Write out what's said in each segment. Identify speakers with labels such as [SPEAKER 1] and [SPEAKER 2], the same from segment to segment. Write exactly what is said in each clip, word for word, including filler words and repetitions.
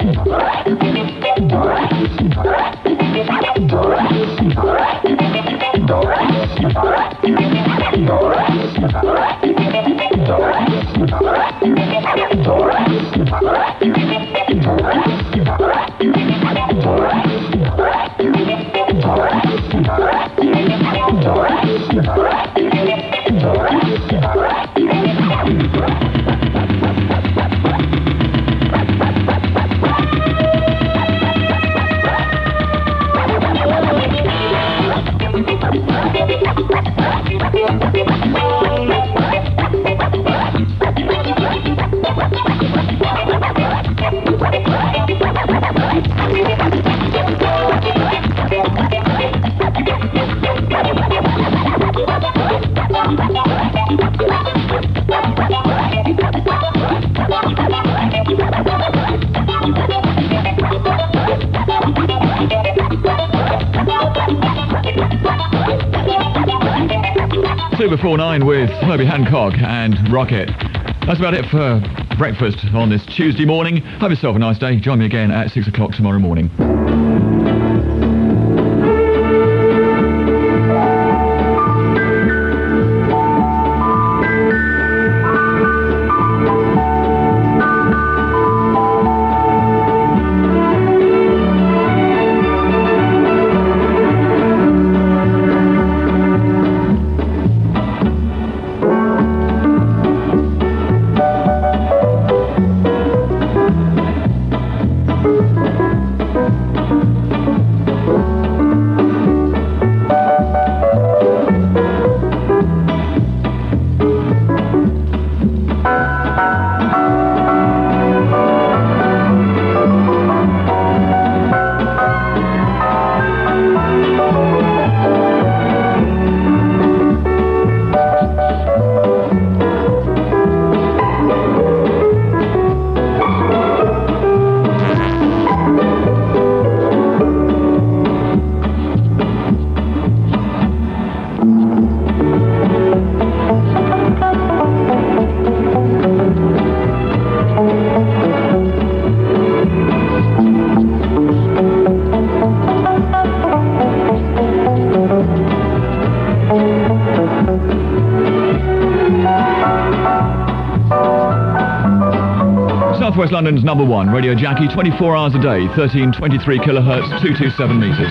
[SPEAKER 1] Two before nine with Herbie Hancock and Rocket. That's about it for breakfast on this Tuesday morning. Have yourself a nice day. Join me again at six o'clock tomorrow morning. Southwest London's number one radio Jackie, twenty-four hours a day, thirteen twenty-three kilohertz, two hundred twenty-seven metres.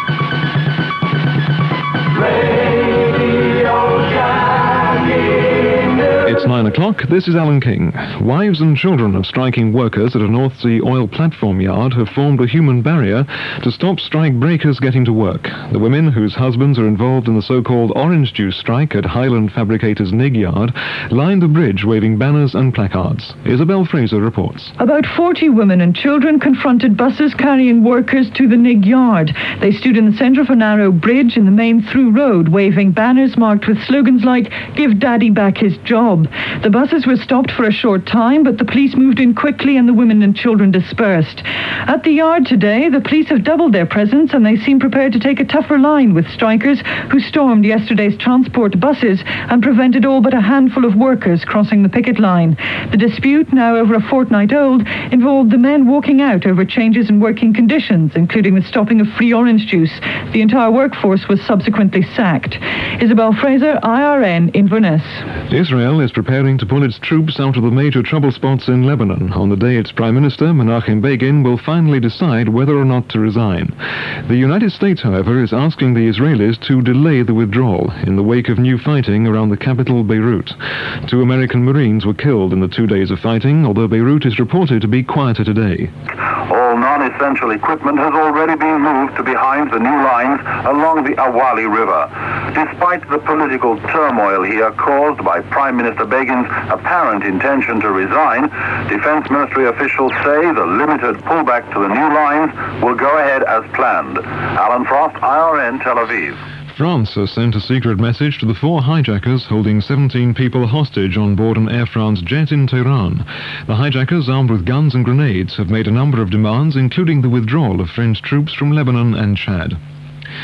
[SPEAKER 2] It's nine o'clock. This is Alan King. Wives and children of striking workers at a North Sea oil platform yard have formed a human barrier to stop strike breakers getting to work. The women, whose husbands are involved in the so-called orange juice strike at Highland Fabricators Nig Yard, lined the bridge waving banners and placards. Isabel Fraser reports.
[SPEAKER 3] About forty women and children confronted buses carrying workers to the Nig Yard. They stood in the centre of a narrow bridge in the main through road, waving banners marked with slogans like, "Give Daddy back his job." The buses were stopped for a short time, but the police moved in quickly and the women and children dispersed. At the yard today, the police have doubled their presence and they seem prepared to take a tougher line with strikers who stormed yesterday's transport buses and prevented all but a handful of workers crossing the picket line. The dispute, now over a fortnight old, involved the men walking out over changes in working conditions, including the stopping of free orange juice. The entire workforce was subsequently sacked. Isabel Fraser, I R N, Inverness.
[SPEAKER 2] Israel is preparing to pull its troops out of the major trouble spots in Lebanon on the day its Prime Minister, Menachem Begin, will finally decide whether or not to resign. The United States, however, is asking the Israelis to delay the withdrawal in the wake of new fighting around the capital, Beirut. Two American Marines were killed in the two days of fighting, although Beirut is reported to be quieter today.
[SPEAKER 4] All non-essential equipment has already been moved to behind the new lines along the Awali River. Despite the political turmoil here caused by Prime Minister Begin's apparent intention to resign, Defense Ministry officials say the limited pullback to the new lines will go ahead as planned. Alan Frost, I R N, Tel Aviv.
[SPEAKER 2] France has sent a secret message to the four hijackers holding seventeen people hostage on board an Air France jet in Tehran. The hijackers, armed with guns and grenades, have made a number of demands, including the withdrawal of French troops from Lebanon and Chad.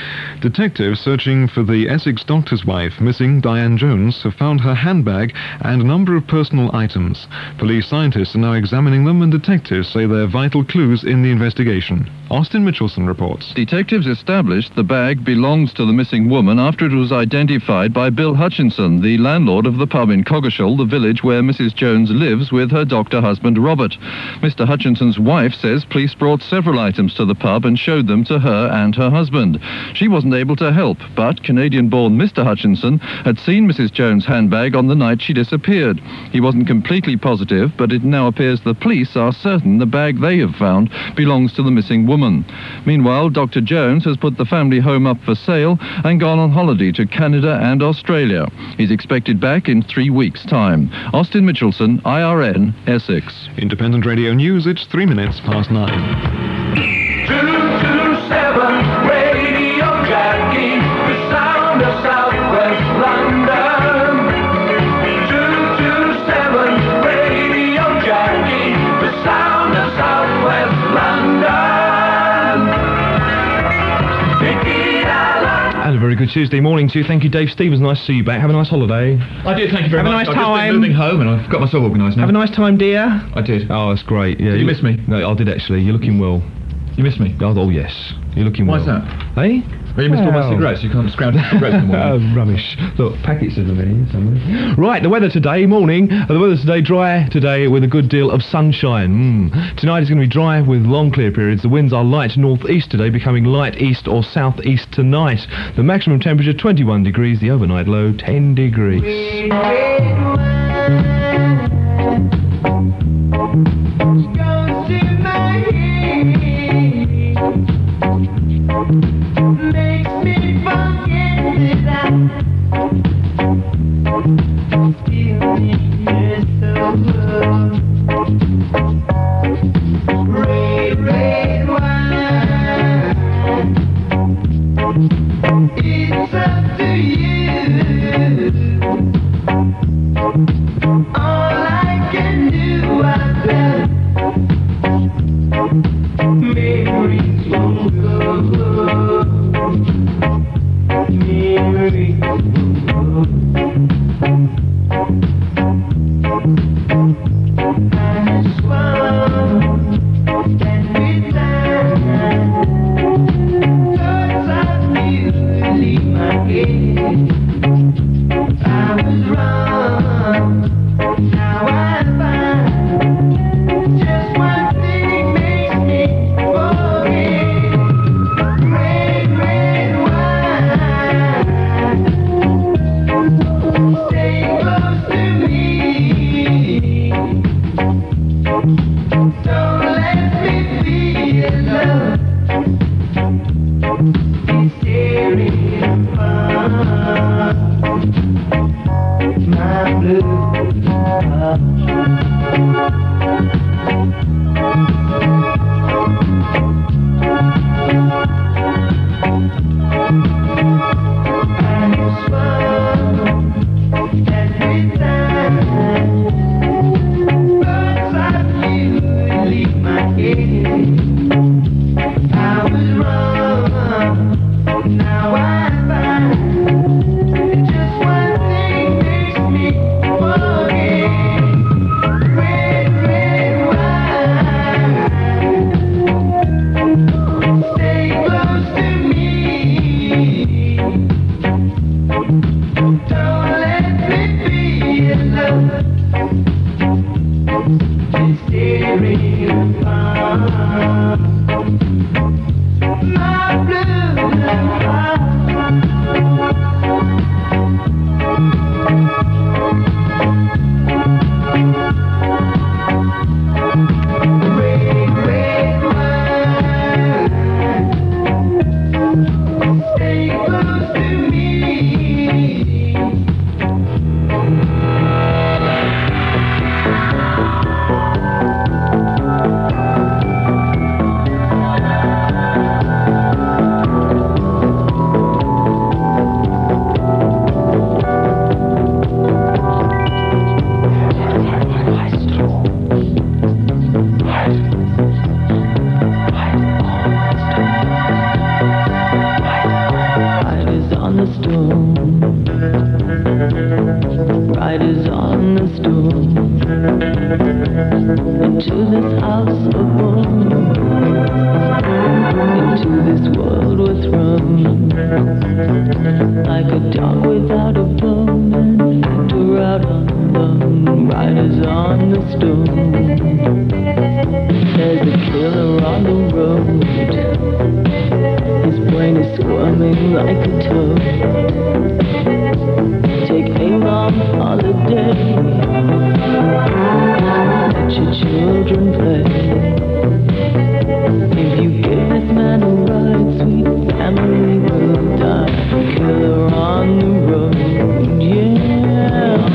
[SPEAKER 2] Detectives searching for the Essex doctor's wife missing, Diane Jones, have found her handbag and a number of personal items. Police scientists are now examining them, and detectives say they're vital clues in the investigation. Austin Mitchelson reports.
[SPEAKER 5] Detectives established the bag belongs to the missing woman after it was identified by Bill Hutchinson, the landlord of the pub in Coggeshall, the village where Missus Jones lives with her doctor husband Robert. Mister Hutchinson's wife says police brought several items to the pub and showed them to her and her husband. She wasn't able to help, but Canadian-born Mister Hutchinson had seen Missus Jones' handbag on the night she disappeared. He wasn't completely positive, but it now appears the police are certain the bag they have found belongs to the missing woman. Meanwhile, Doctor Jones has put the family home up for sale and gone on holiday to Canada and Australia. He's expected back in three weeks' time. Austin Mitchelson, I R N, Essex.
[SPEAKER 2] Independent Radio News, it's three minutes past nine.
[SPEAKER 6] two two seven Radio Jackie, the sound of Southwest London. two two seven Radio Jackie, the sound of Southwest London. Vicky Allen.
[SPEAKER 7] And a very good Tuesday morning to you. Thank you, Dave Stevens. Nice to see you back. Have a nice holiday.
[SPEAKER 1] I did, thank you very
[SPEAKER 7] Have a
[SPEAKER 1] much.
[SPEAKER 7] nice
[SPEAKER 1] I've just
[SPEAKER 7] time.
[SPEAKER 1] been moving home and I've got myself organised now.
[SPEAKER 7] Have a nice time, dear.
[SPEAKER 1] I did.
[SPEAKER 7] Oh, that's great. Yeah,
[SPEAKER 1] Did you miss me?
[SPEAKER 7] No, I did actually. You're looking well.
[SPEAKER 1] You missed me?
[SPEAKER 7] Oh, oh yes. You're looking
[SPEAKER 1] Why's
[SPEAKER 7] well.
[SPEAKER 1] that?
[SPEAKER 7] Hey?
[SPEAKER 1] Well, you missed all my
[SPEAKER 7] Well.
[SPEAKER 1] cigarettes. You can't scrounge cigarettes in the
[SPEAKER 7] Oh,
[SPEAKER 1] morning.
[SPEAKER 7] rubbish. Look, packets of them in here somewhere. Right, the weather today, morning. Uh, The weather today, dry today with a good deal of sunshine. Mm. Tonight is going to be dry with long clear periods. The winds are light northeast today, becoming light east or southeast tonight. The maximum temperature twenty-one degrees, the overnight low ten degrees.
[SPEAKER 6] Makes me forget that I still need so good. Red, red wine. It's up to you. All I can do, I've done. Memories won't go. Memories won't go. I swung and we died. Thoughts I knew would leave my head. I was wrong. Now I find just one thing makes me forget. Red, red wine. Stay close to me. Don't let me feel love. It's tearing apart my blue heart. I swung every time. Birds I flew would leave my head. I was wrong. Now I find just one thing makes me forget. Red, red wine. Stay close to me. Don't let me be alone. Just tearing apart.
[SPEAKER 8] the stone. There's a killer on the road. His brain is squirming like a toad. Take a long holiday. Let your children play. If you give this man a ride, sweet family will die. Killer on the road, yeah.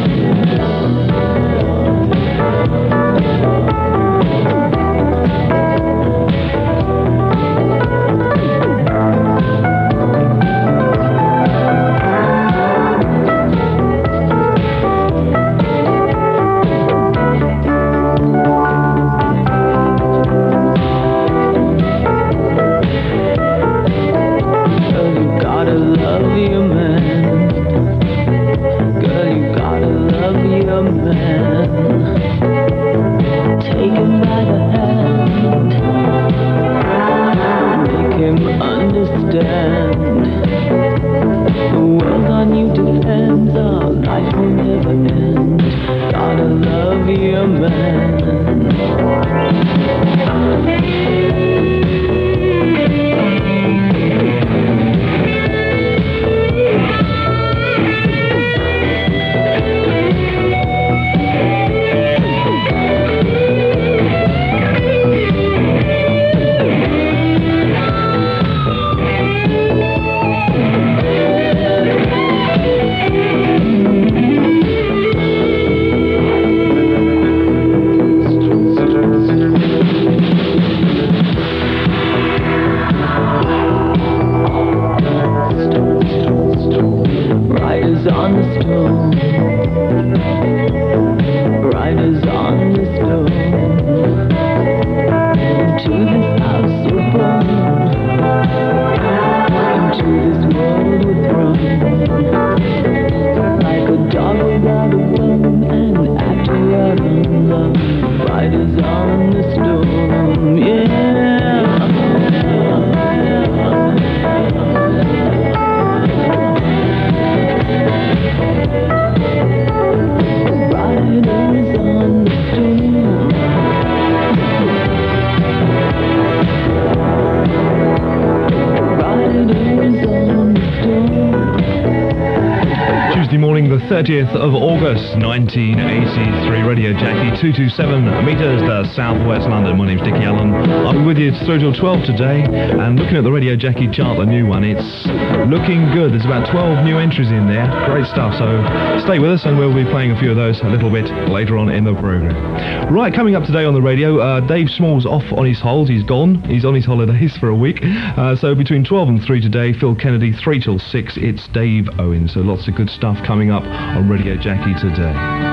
[SPEAKER 7] thirtieth of August nineteen eighty-three, Radio Jackie, two two seven metres to southwest London. My name's Dickie Allen. I'll be with you through till twelve today, and looking at the Radio Jackie chart, the new one, it's looking good. There's about twelve new entries in there. Great stuff, so stay with us and we'll be playing a few of those a little bit later on in the programme. Right, coming up today on the radio, uh, Dave Small's off on his hold. He's gone. He's on his holidays for a week. Uh, so between twelve and three today, Phil Kennedy, three till six, it's Dave Owen. So lots of good stuff coming up on Radio Jackie today.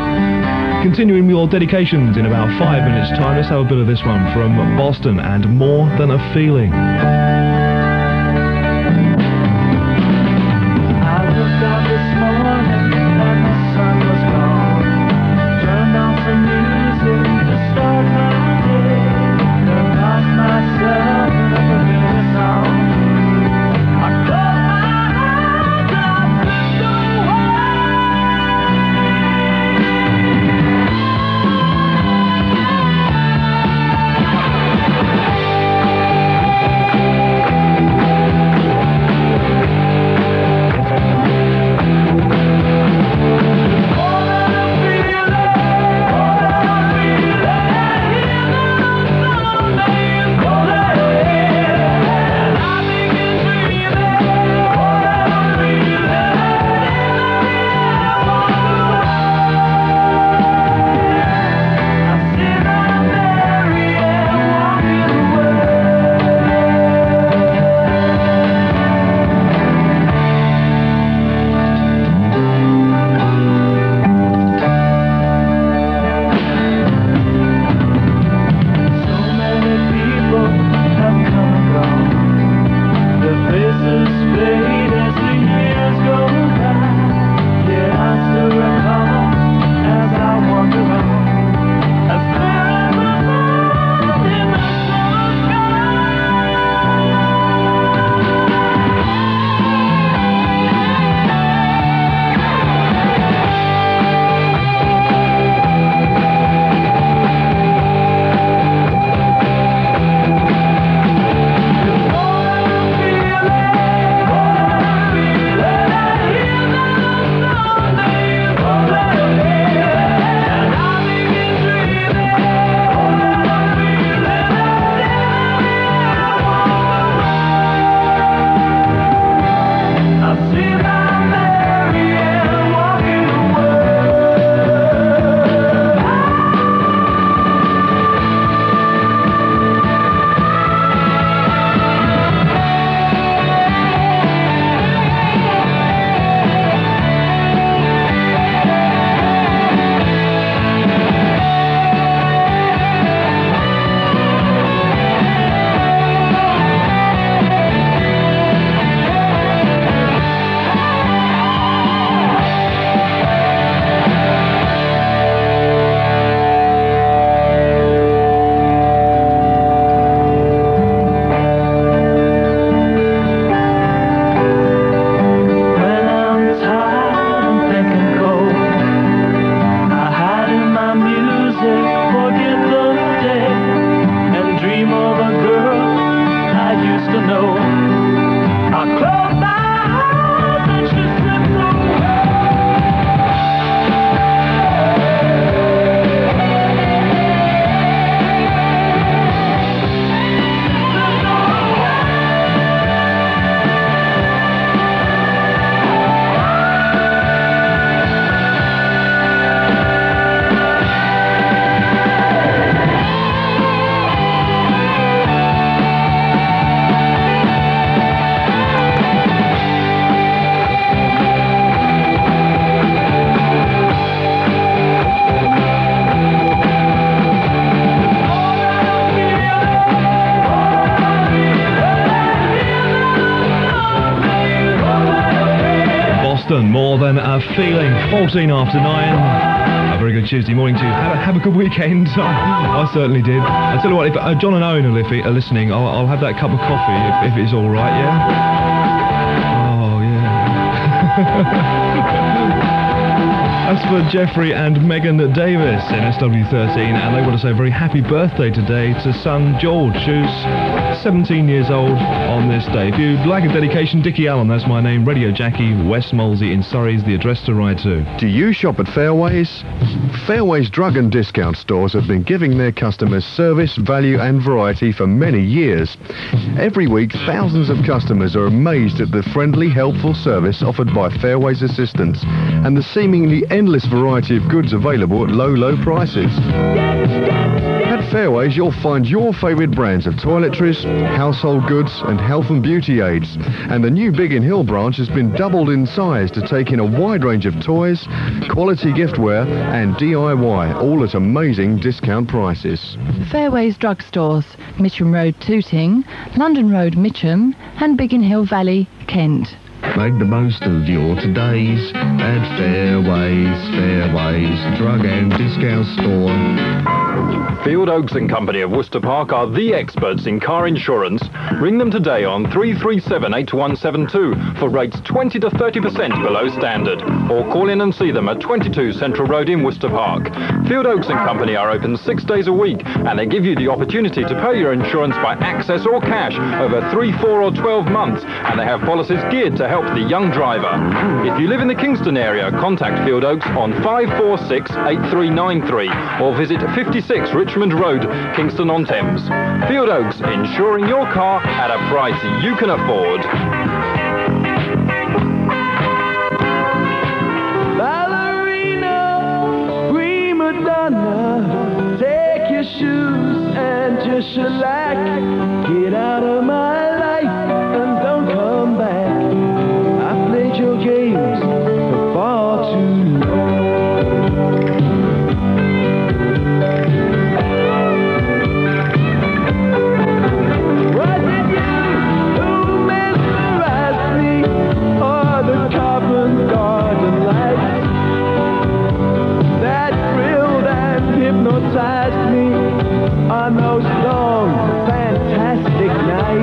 [SPEAKER 7] Continuing with your dedications in about five minutes time, let's have a bit of this one from Boston and More Than a Feeling.
[SPEAKER 6] Thank
[SPEAKER 7] feeling? fourteen after nine. A very good Tuesday morning to you. Have a, have a good weekend. I certainly did. I tell you what, if uh, John and Owen are, li- are listening, I'll, I'll have that cup of coffee if, if it's all right, yeah? Oh, yeah. As for Jeffrey and Megan Davis in S W thirteen, and they want to say a very happy birthday today to son George, who's seventeen years old on this day. If you'd like a dedication, Dickie Allen, that's my name, Radio Jackie, West Molesey in Surrey is the address to write to.
[SPEAKER 9] Do you shop at Fairways? Fairways drug and discount stores have been giving their customers service, value and variety for many years. Every week, thousands of customers are amazed at the friendly, helpful service offered by Fairways assistants and the seemingly endless variety of goods available at low, low prices. At Fairways, you'll find your favourite brands of toiletries, household goods and health and beauty aids. And the new Biggin Hill branch has been doubled in size to take in a wide range of toys, quality giftware and D I Y, all at amazing discount prices.
[SPEAKER 10] Fairways drugstores, Mitcham Road, Tooting, London Road, Mitcham and Biggin Hill Valley, Kent.
[SPEAKER 9] Make the most of your todays at Fairways, Fairways Drug and Discount Store.
[SPEAKER 11] Field Oaks and Company of Worcester Park are the experts in car insurance. Ring them today on three three seven, eight one seven two for rates twenty to thirty percent below standard. Or call in and see them at twenty-two Central Road in Worcester Park. Field Oaks and Company are open six days a week and they give you the opportunity to pay your insurance by access or cash over three, four or twelve months, and they have policies geared to help the young driver. If you live in the Kingston area, contact Field Oaks on five four six, eight three nine three or visit fifty-six Richmond Road, Kingston on Thames. Field Oaks, insuring your car at a price you can afford.
[SPEAKER 6] Ballerina, prima donna, take your shoes and just shellac. Get out of my life and don't come back. I played your games for far too long. Was it you who mesmerized me, or the Covent Garden lights that thrilled and hypnotized me on those long, fantastic nights?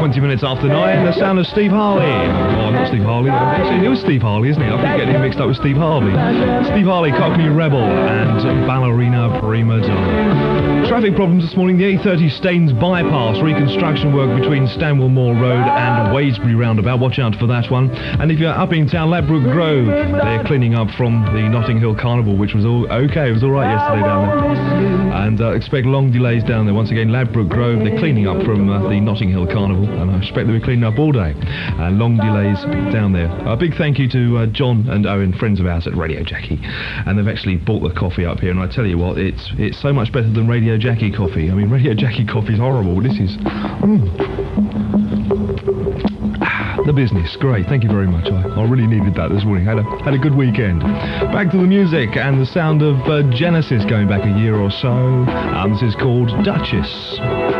[SPEAKER 7] twenty minutes after nine, the sound of Steve Harley. Oh, not Steve Harley. Actually, it was Steve Harley, isn't it? I keep getting him mixed up with Steve Harvey. Steve Harley, Cockney Rebel, and Ballerina Prima Donna. Traffic problems this morning. The eight thirty Staines bypass. Reconstruction work between Stanwell Moor Road and Waysbury Roundabout. Watch out for that one. And if you're up in town, Ladbroke Grove, they're cleaning up from the Notting Hill Carnival, which was all okay. It was all right yesterday down there. And uh, expect long delays down there. Once again, Ladbroke Grove, they're cleaning up from uh, the Notting Hill Carnival, and I expect they'll be cleaning up all day. And long delays down there. A big thank you to uh, John and Owen, friends of ours at Radio Jackie, and they've actually bought the coffee up here. And I tell you what, it's it's so much better than Radio Jackie coffee. I mean, Radio Jackie coffee is horrible. This is mm. The business. Great, thank you very much. I, I really needed that this morning. Had a had a good weekend. Back to the music and the sound of uh, Genesis going back a year or so. Um, this is called Duchess.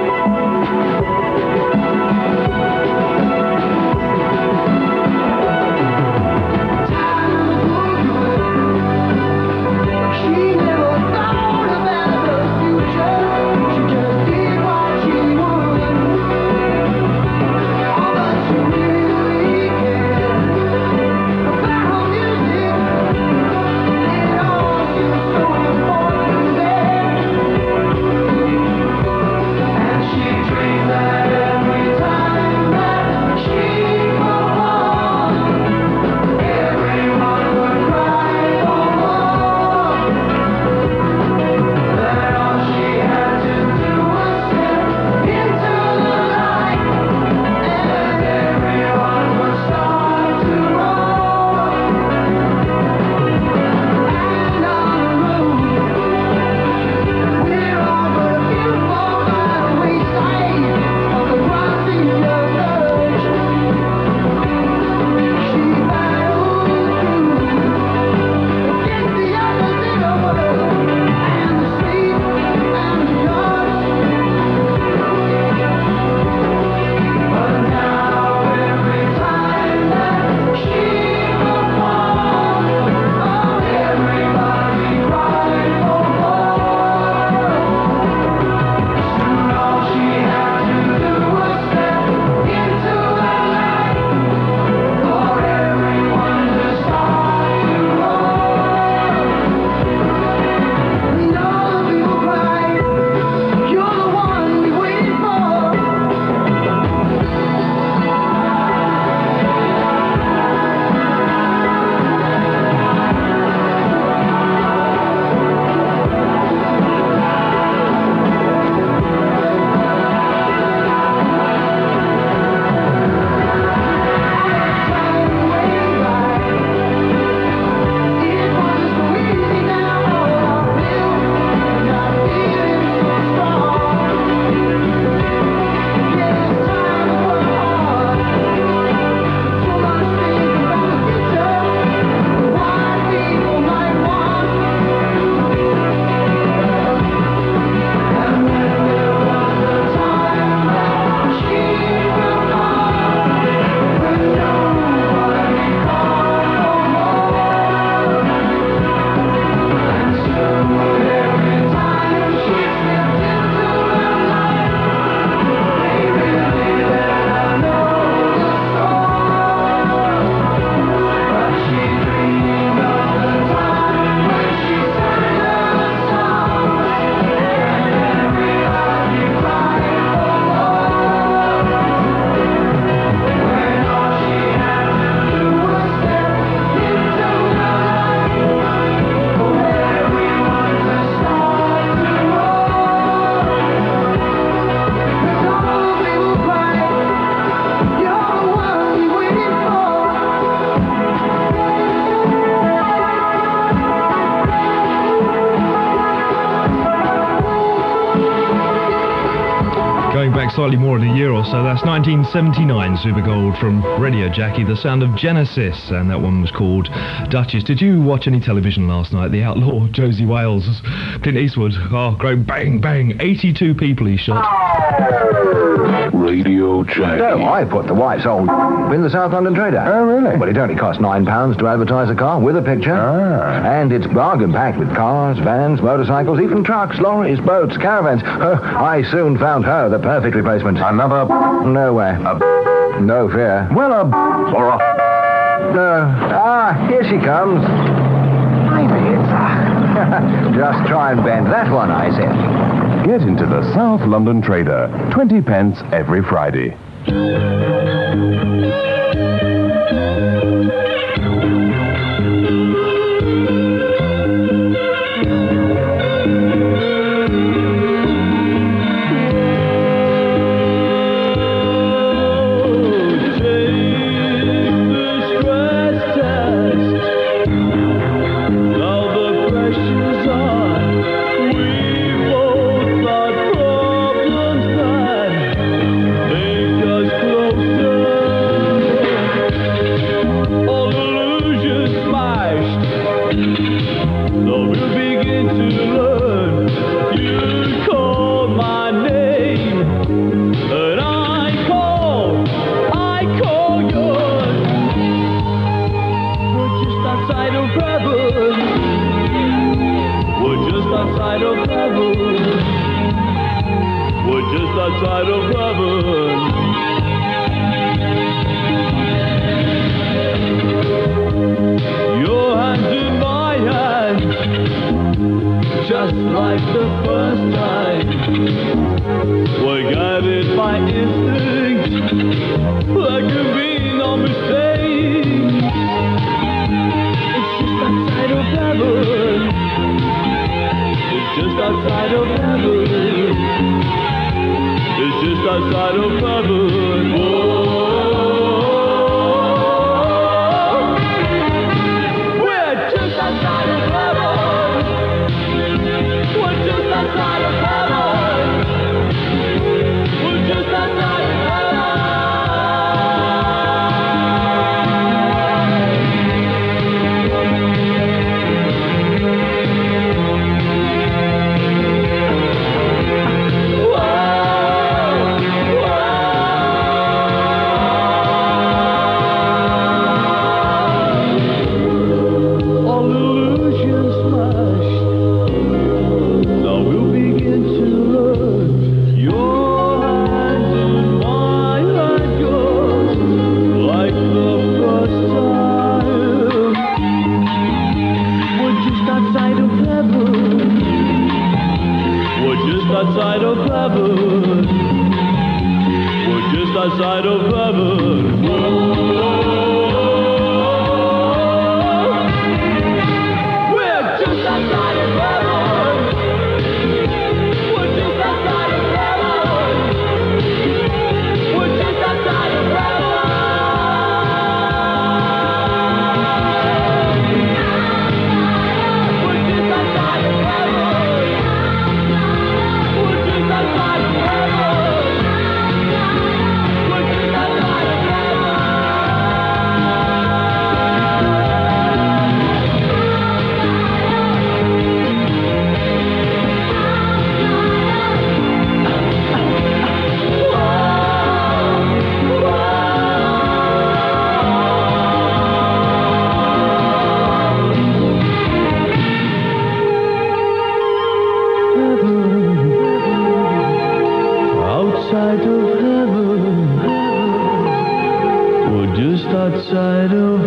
[SPEAKER 7] Slightly more than a year or so. That's nineteen seventy-nine Super Gold from Radio Jackie, the sound of Genesis, and that one was called Duchess. Did you watch any television last night? The outlaw Josie Wales, Clint Eastwood. Oh, great, bang, bang. eighty-two people he shot.
[SPEAKER 12] Radio Jackie.
[SPEAKER 13] No, I put the wife's old in the South London Trader.
[SPEAKER 12] Oh, really?
[SPEAKER 13] Well, it only costs nine pounds to advertise a car with a picture.
[SPEAKER 12] Ah.
[SPEAKER 13] And it's bargain packed with cars, vans, motorcycles, even trucks, lorries, boats, caravans. Oh, I soon found her the perfect replacement.
[SPEAKER 12] Another
[SPEAKER 13] No way.
[SPEAKER 11] A
[SPEAKER 13] No fear.
[SPEAKER 11] well, a or a
[SPEAKER 13] No. Ah, here she comes. Maybe it's... Just try and bend that one, I said.
[SPEAKER 12] Get into the South London Trader. twenty pence every Friday.
[SPEAKER 6] Outside of heaven, your hand in my hand, just like the first time. We're guided by instinct, there can be no mistake. It's just outside of heaven. It's just outside of heaven. It's just outside of heaven. Oh, we're just outside of heaven. We're just outside of heaven. We're just outside of outside of heaven. We're just outside of heaven. We're just outside of heaven. We're just outside of heaven. We're just outside of outside of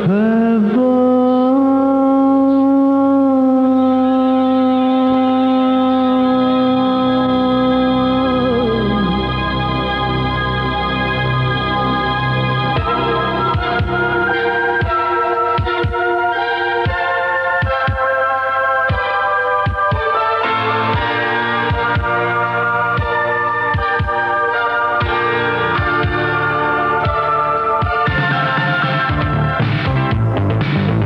[SPEAKER 6] heaven.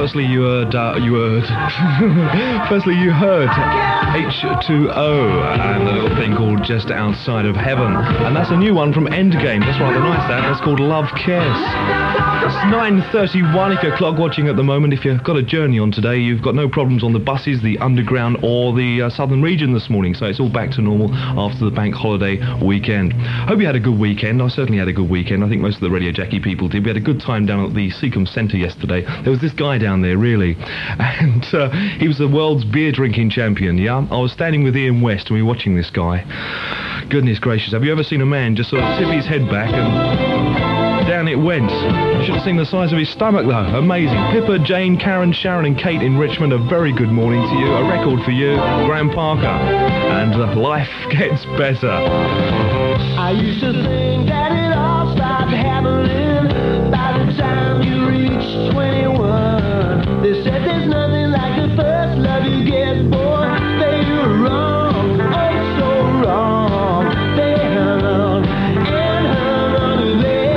[SPEAKER 7] Firstly, you heard, uh, you heard, firstly, you heard H two O and a little thing called Just Outside of Heaven. And that's a new one from Endgame. That's rather nice, that. That's called Love Cares. It's nine thirty-one if you're clock watching at the moment. If you've got a journey on today, you've got no problems on the buses, the underground or the uh, southern region this morning. So it's all back to normal after the bank holiday weekend. Hope you had a good weekend. I certainly had a good weekend. I think most of the Radio Jackie people did. We had a good time down at the Seacombe Centre yesterday. There was this guy down there, really. And uh, he was the world's beer drinking champion, yeah? I was standing with Ian West and we were watching this guy. Goodness gracious, have you ever seen a man just sort of tip his head back and down it went? You should have seen the size of his stomach though. Amazing. Pippa, Jane, Karen, Sharon and Kate in Richmond, a very good morning to you. A record for you, Graham Parker. And uh, life gets better.
[SPEAKER 6] I used to think that it all stopped happening by the time you reach twenty-one. They said there's nothing like the first love you get, boy. They were wrong, oh so wrong. They hung on and hung on to their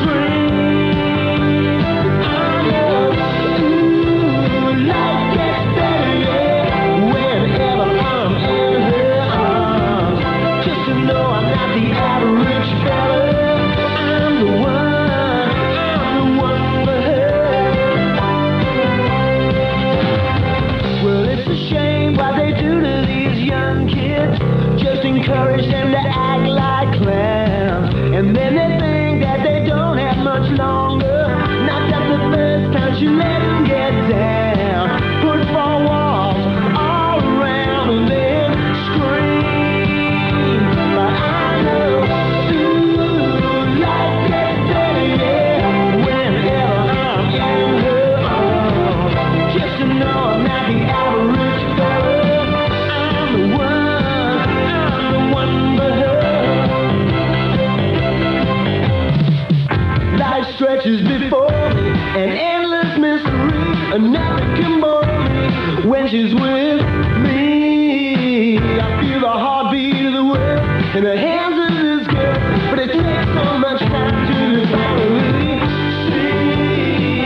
[SPEAKER 6] dream. I know, ooh, life gets better, yeah, whenever I'm in her arms. Just to know I'm not the average fella. I'm the one, I'm the one for her. Well, it's a shame what they do to these young kids. Just encourage them to act like clowns. And then they think that they don't have much longer. Not that the first time she let them get down. Put four walls all around and then scream. But I know, ooh, life gets better, yeah, whenever I'm in her arms. Just to know I'm not the average fella. I'm the one, I'm the one for her. Life stretches before me, an endless mystery, a never can bore me when she's with me. I feel the heartbeat of the world in the hands of this girl, but it takes so much time to finally see,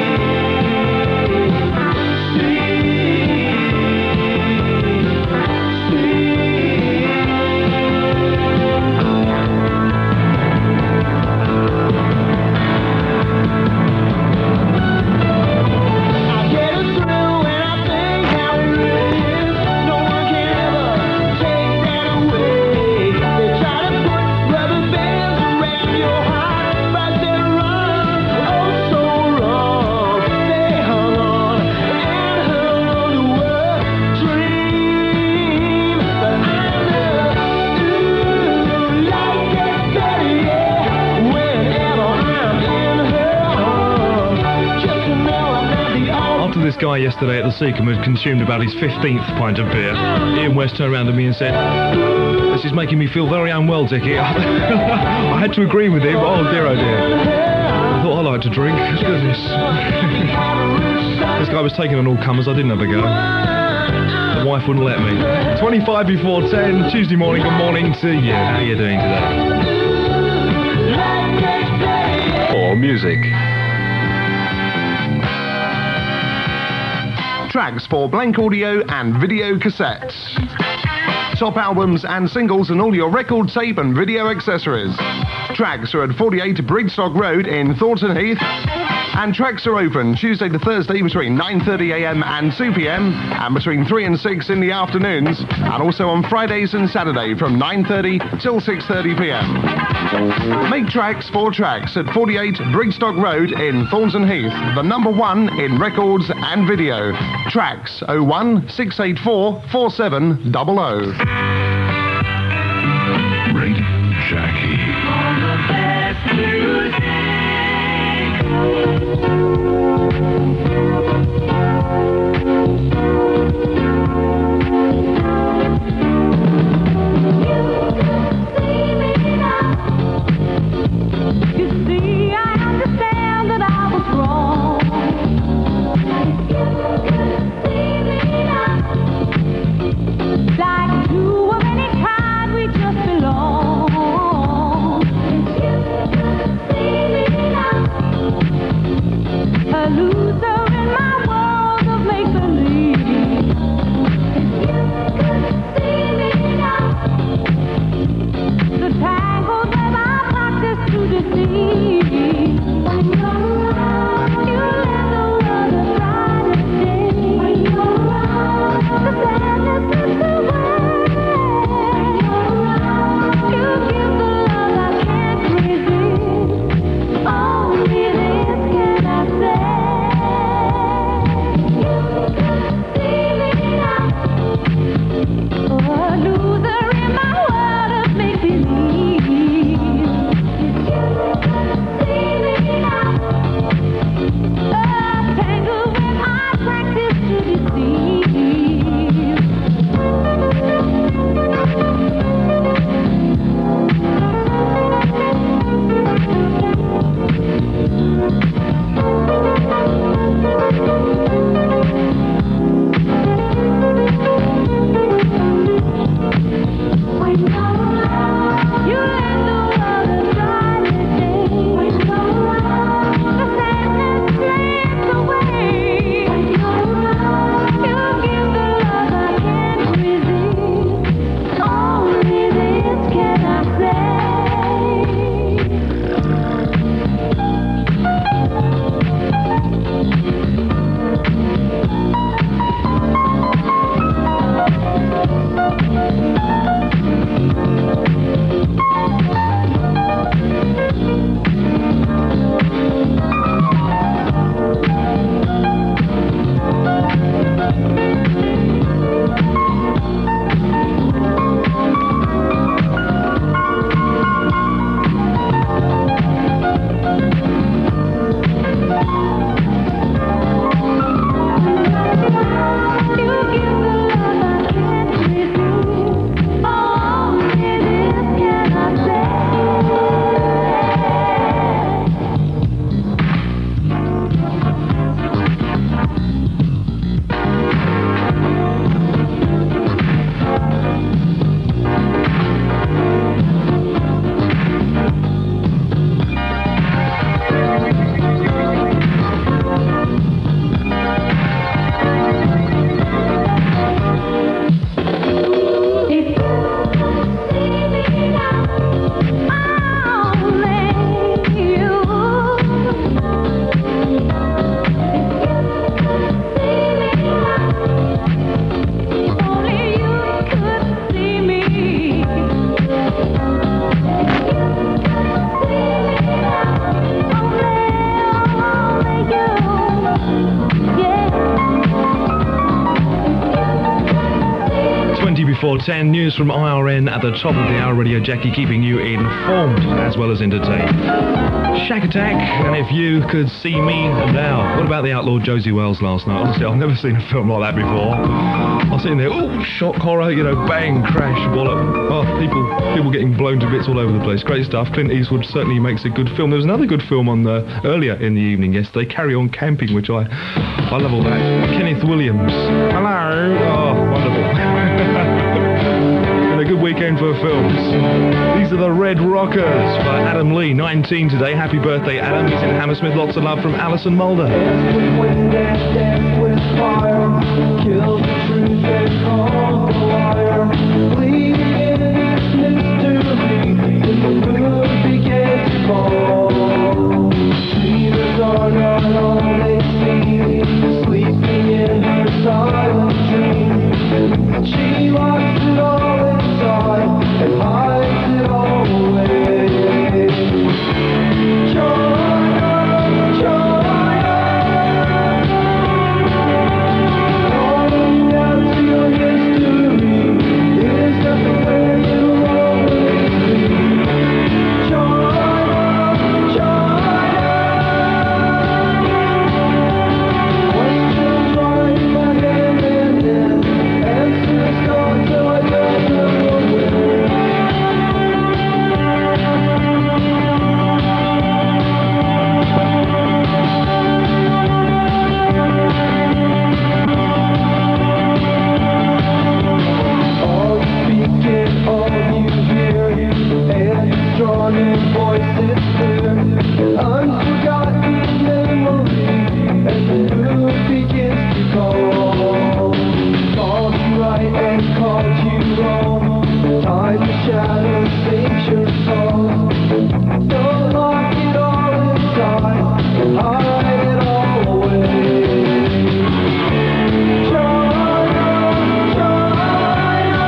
[SPEAKER 6] I get a thrill when I think how it really is. No one can ever take that away. They try to put rubber bands around your heart, but they're wrong, oh so wrong. They hung on and hung on to a dream. But I know, ooh, life gets better, yeah, whenever I'm in her arms. Just to know I'm not the only.
[SPEAKER 7] After this guy yesterday at the Seacombe had consumed about his fifteenth pint of beer, Ian West turned around to me and said, "This is making me feel very unwell, Dickie." I had to agree with him. Oh dear, oh dear. I thought I like to drink. Goodness. This guy was taking on all comers. I didn't have a go. The wife wouldn't let me. twenty-five before ten, Tuesday morning. Good morning to you. How are you doing today?
[SPEAKER 12] For music.
[SPEAKER 14] Tracks for blank audio and video cassettes. Top albums and singles and all your record, tape and video accessories. Tracks are at forty-eight Brigstock Road in Thornton Heath. And tracks are open Tuesday to Thursday between nine thirty a m and two p m and between three and six in the afternoons, and also on Fridays and Saturday from nine thirty till six thirty p m. Make tracks for tracks at forty-eight Brigstock Road in Thornton Heath, the number one in records and video. Tracks oh one six eight four four seven double oh.
[SPEAKER 12] Radio Jackie.
[SPEAKER 6] All the best music.
[SPEAKER 8] You see, I understand that I was wrong. Like two of any kind, we just belong.
[SPEAKER 7] four ten, news from I R N at the top of the hour. Radio Jackie keeping you informed as well as entertained. Shack Attack, and If You Could See Me Now. What about the outlaw Josie Wells last night? Honestly, I've never seen a film like that before. I was sitting there, oh, shock horror, you know, bang, crash, wallop. Oh, people people getting blown to bits all over the place. Great stuff. Clint Eastwood certainly makes a good film. There was another good film on the, earlier in the evening yesterday, Carry On Camping, which I, I love all that. Kenneth Williams. Hello. Oh, wonderful. And a good weekend for films. These are the Red Rockers by Adam Lee, nineteen today. Happy birthday, Adam. He's in Hammersmith. Lots of love from Alison Mulder.
[SPEAKER 6] Kill the truth and call the liar. Bleeding in this mystery, when the moon began to fall. Dreamers are not all they seem, sleeping in her silent dream. She locks it all inside and hides it all away. China, China, calling out to your history. Is that the way you'll always be? China, China. Questions right in my hand and then answers gone till I don't know where. All you speak and all you hear, and strong in voice it's clear. Unforgotten memory as the moon begins to call. Called you right and called you wrong. Time to shadow sings your song. Don't lock it all inside and hide it all away. China, China,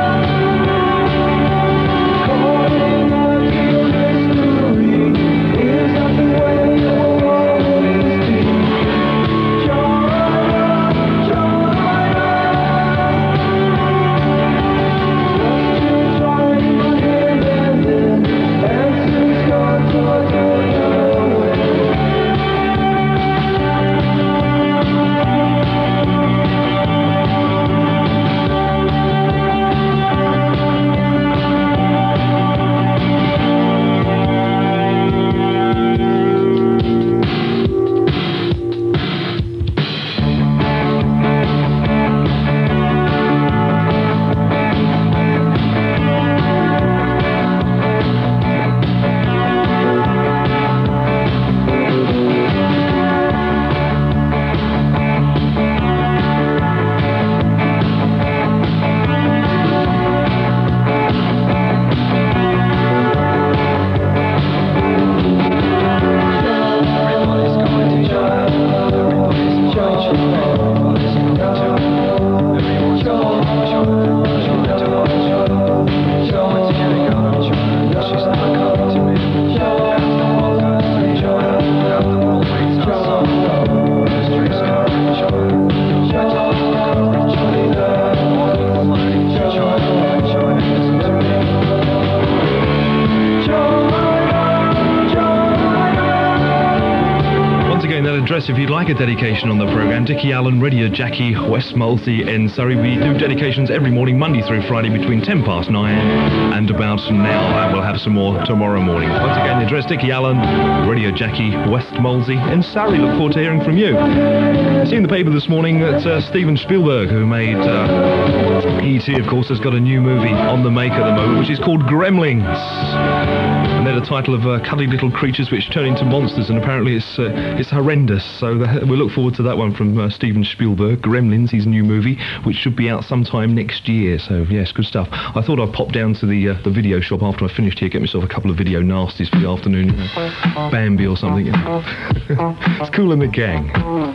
[SPEAKER 6] calling out to your history. Is that the way you'll always be? China, China. Questions right in my hand and then answers gone till I don't know where. Everybody's going to jail. Everybody's in charge. Everybody's going to jail. Everyone's going to jail. Going to jail. Going to get a gun. She's not coming to me. As the world goes through jail. As the world waits outside. The streets covered in jail. China, China, China, China, listen to me. China,
[SPEAKER 7] Once again, that address if you'd like a dedication on the programme, Dickie Allen, Radio Jackie, West Molesey in Surrey. We do dedications every morning, Monday through Friday, between ten past nine and about now, and we'll have some more tomorrow morning. Once again, the address Dickie Allen, Radio Jackie, West Molesey in Surrey. Look forward to hearing from you. I see in the paper this morning that uh, Steven Spielberg, who made uh, E T, of course, has got a new movie on the make at the moment, which is called Gremlins. And they're the title of uh, cuddly little creatures which turn into monsters, and apparently it's uh, it's horrendous. So the, we look forward to that one from uh, Steven Spielberg, Gremlins, his new movie, which should be out sometime next year. So yes, good stuff. I thought I'd pop down to the uh, the video shop after I finished here, get myself a couple of video nasties for the afternoon, you know, Bambi or something. You know. It's Cool in the Gang.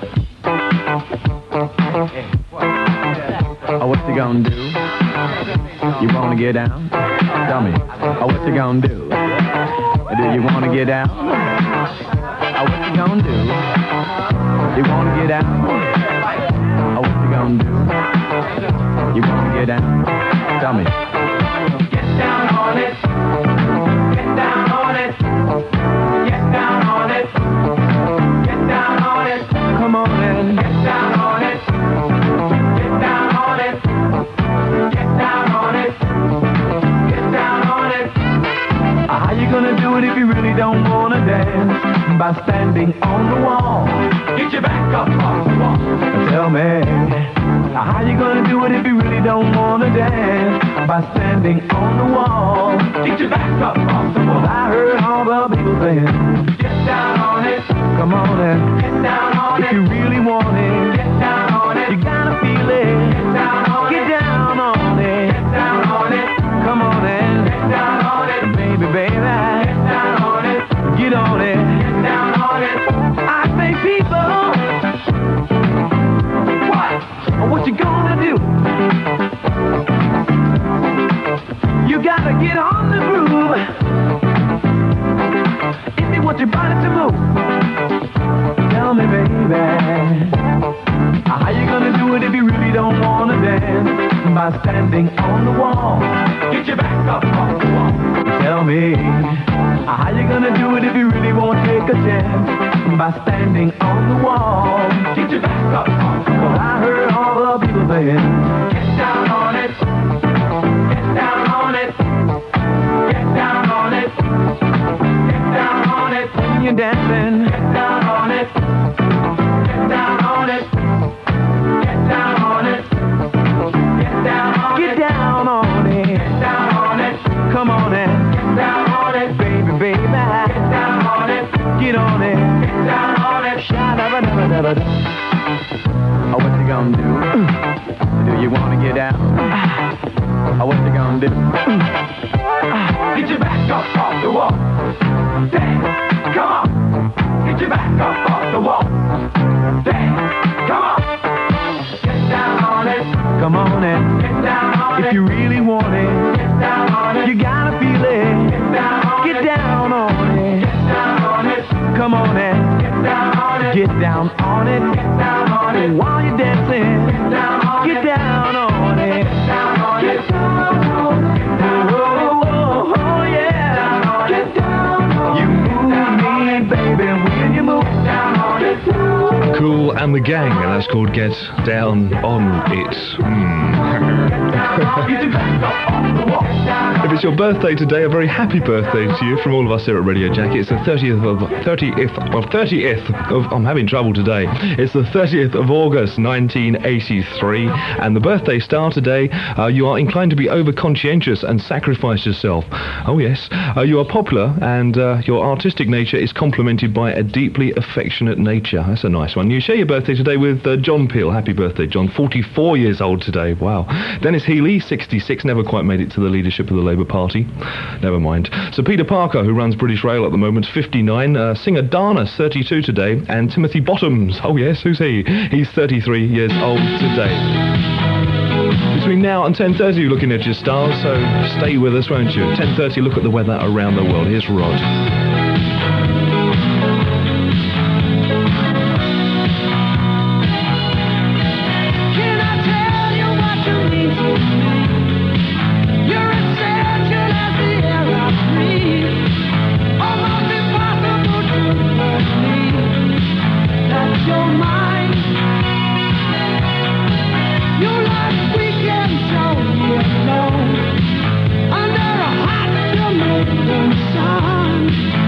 [SPEAKER 15] Oh, what you gonna do? You wanna get down? Tell me. Oh, what you gonna do? Do you wanna get down? Oh, what you gonna do? You wanna get down? Oh, what you gonna do? You wanna get down? Dummy.
[SPEAKER 6] Get down on it. Get down on it. Get down on it. Get down on it. Come on and get down on it. Get down on it. Get down on it. Get down on it. How you gonna do it if you really don't wanna dance? By standing on the wall. Get your back up off the wall. Tell me, how you gonna do it if you really don't wanna dance? By standing on the wall. Get your back up off the wall. I heard all the people saying, get down on it. Come on and get down on it. If you really want it, get down on it. You gotta feel it. Get down on it. Get down on it. Get down on it. Come on and get down on it. Baby, baby, get down on it. Get on it. Get down on it. I say people, what? What you gonna do? You gotta get on the groove. If you want your body to move, tell me, baby, how you gonna do it if you really don't wanna dance? By standing on the wall. Get your back up off the wall. Tell me, how you gonna do it if you really won't take a chance? By standing on the wall. Get your back up off the wall. I heard all the people saying, get down on it. Get down on it. Get down on it. Get down on it. When you're dancing, get down on it. Get down on it. Get down on it. Get down on it. Get down on it. Get down on it. Come on and get down on it, baby, baby. Get down on it. Get on it. Get down on it. Sha-da-ba-da-ba-da-ba-da.
[SPEAKER 15] Oh, what you gonna do? Do you wanna get out? Oh, what you gonna do?
[SPEAKER 6] Get your back up off the wall. Dance, come on. Get your back up off the wall. Dance, come on. Get down on it.
[SPEAKER 15] Come on and
[SPEAKER 6] get down on it.
[SPEAKER 15] If you really want it,
[SPEAKER 6] get down on it.
[SPEAKER 15] You gotta feel it.
[SPEAKER 6] Get down on
[SPEAKER 15] get
[SPEAKER 6] it.
[SPEAKER 15] Down on it.
[SPEAKER 6] Get down on it.
[SPEAKER 15] Come on and
[SPEAKER 6] get down on it.
[SPEAKER 15] Get down on it.
[SPEAKER 6] Get down on it.
[SPEAKER 15] While you're dancing,
[SPEAKER 6] get down on
[SPEAKER 15] get
[SPEAKER 6] it.
[SPEAKER 15] down on it.
[SPEAKER 6] Get down on it. Get down on it.
[SPEAKER 15] Oh, oh, oh, yeah.
[SPEAKER 6] Get down on it.
[SPEAKER 15] You move me, baby, when you move.
[SPEAKER 6] Get down on it.
[SPEAKER 7] Cool and the Gang, and that's called Get Down on It. Mm. If it's your birthday today, a very happy birthday to you from all of us here at Radio Jack. It's the thirtieth of thirtieth of thirtieth of I'm having trouble today. It's the thirtieth of August nineteen eighty-three, and the birthday star today. Uh, you are inclined to be over conscientious and sacrifice yourself. Oh yes, uh, you are popular, and uh, your artistic nature is complemented by a deeply affectionate nature. That's a nice one. You share your birthday today with uh, John Peel. Happy birthday, John. forty-four years old today. Wow. Dennis Healy, sixty-six, never quite made it to the leadership of the Labour Party. Never mind. Sir Peter Parker, who runs British Rail at the moment, fifty-nine. Uh, singer Dana, thirty-two today. And Timothy Bottoms. Oh yes, who's he? He's thirty-three years old today. Between now and ten thirty, you're looking at your stars, so stay with us, won't you? ten thirty, look at the weather around the world. Here's Rod.
[SPEAKER 6] Under a hot Jamaican sun.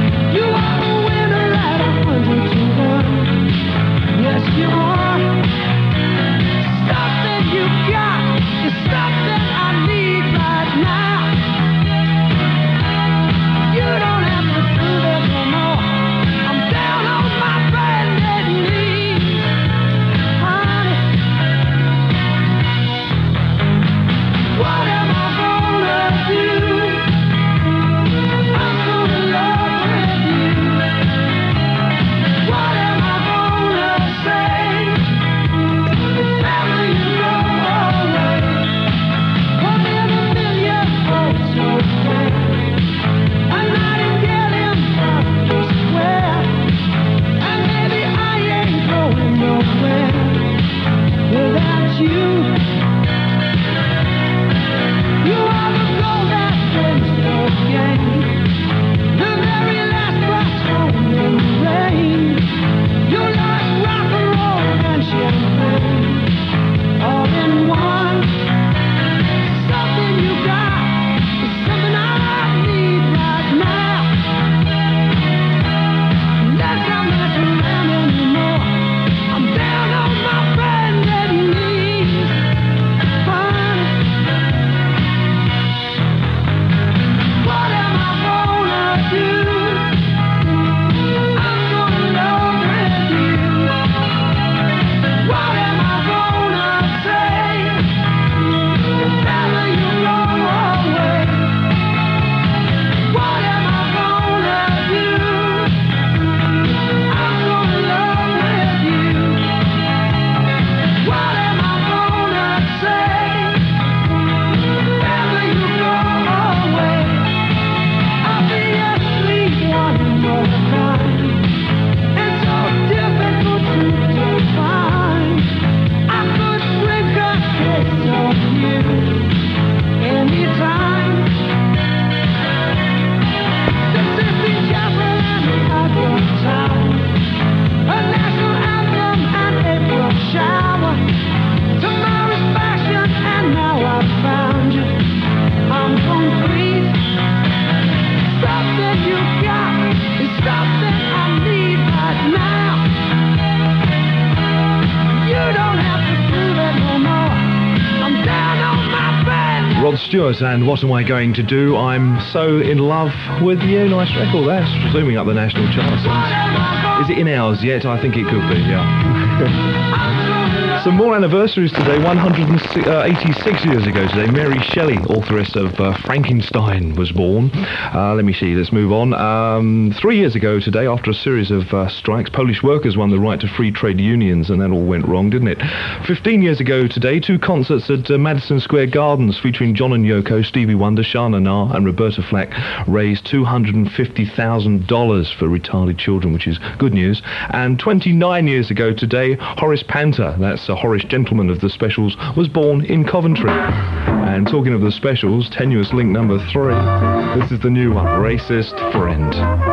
[SPEAKER 7] Stewart, and what am I going to do? I'm so in love with you. Nice record. That's zooming up the national charts. And is it in ours yet? I think it could be, yeah. Some more anniversaries today. one hundred eighty-six years ago today, Mary Shelley, authoress of uh, Frankenstein, was born. Uh, let me see, let's move on. Um, three years ago today, after a series of uh, strikes, Polish workers won the right to free trade unions, and that all went wrong, didn't it? fifteen years ago today, two concerts at uh, Madison Square Gardens featuring John and Yoko, Stevie Wonder, Shana Na and Roberta Flack raised two hundred fifty thousand dollars for retarded children, which is good news. And twenty-nine years ago today, Horace Panter, that's uh, Horace Gentleman of the Specials, was born in Coventry. And talking of the Specials, tenuous link number three, this is the new one, Racist Friend.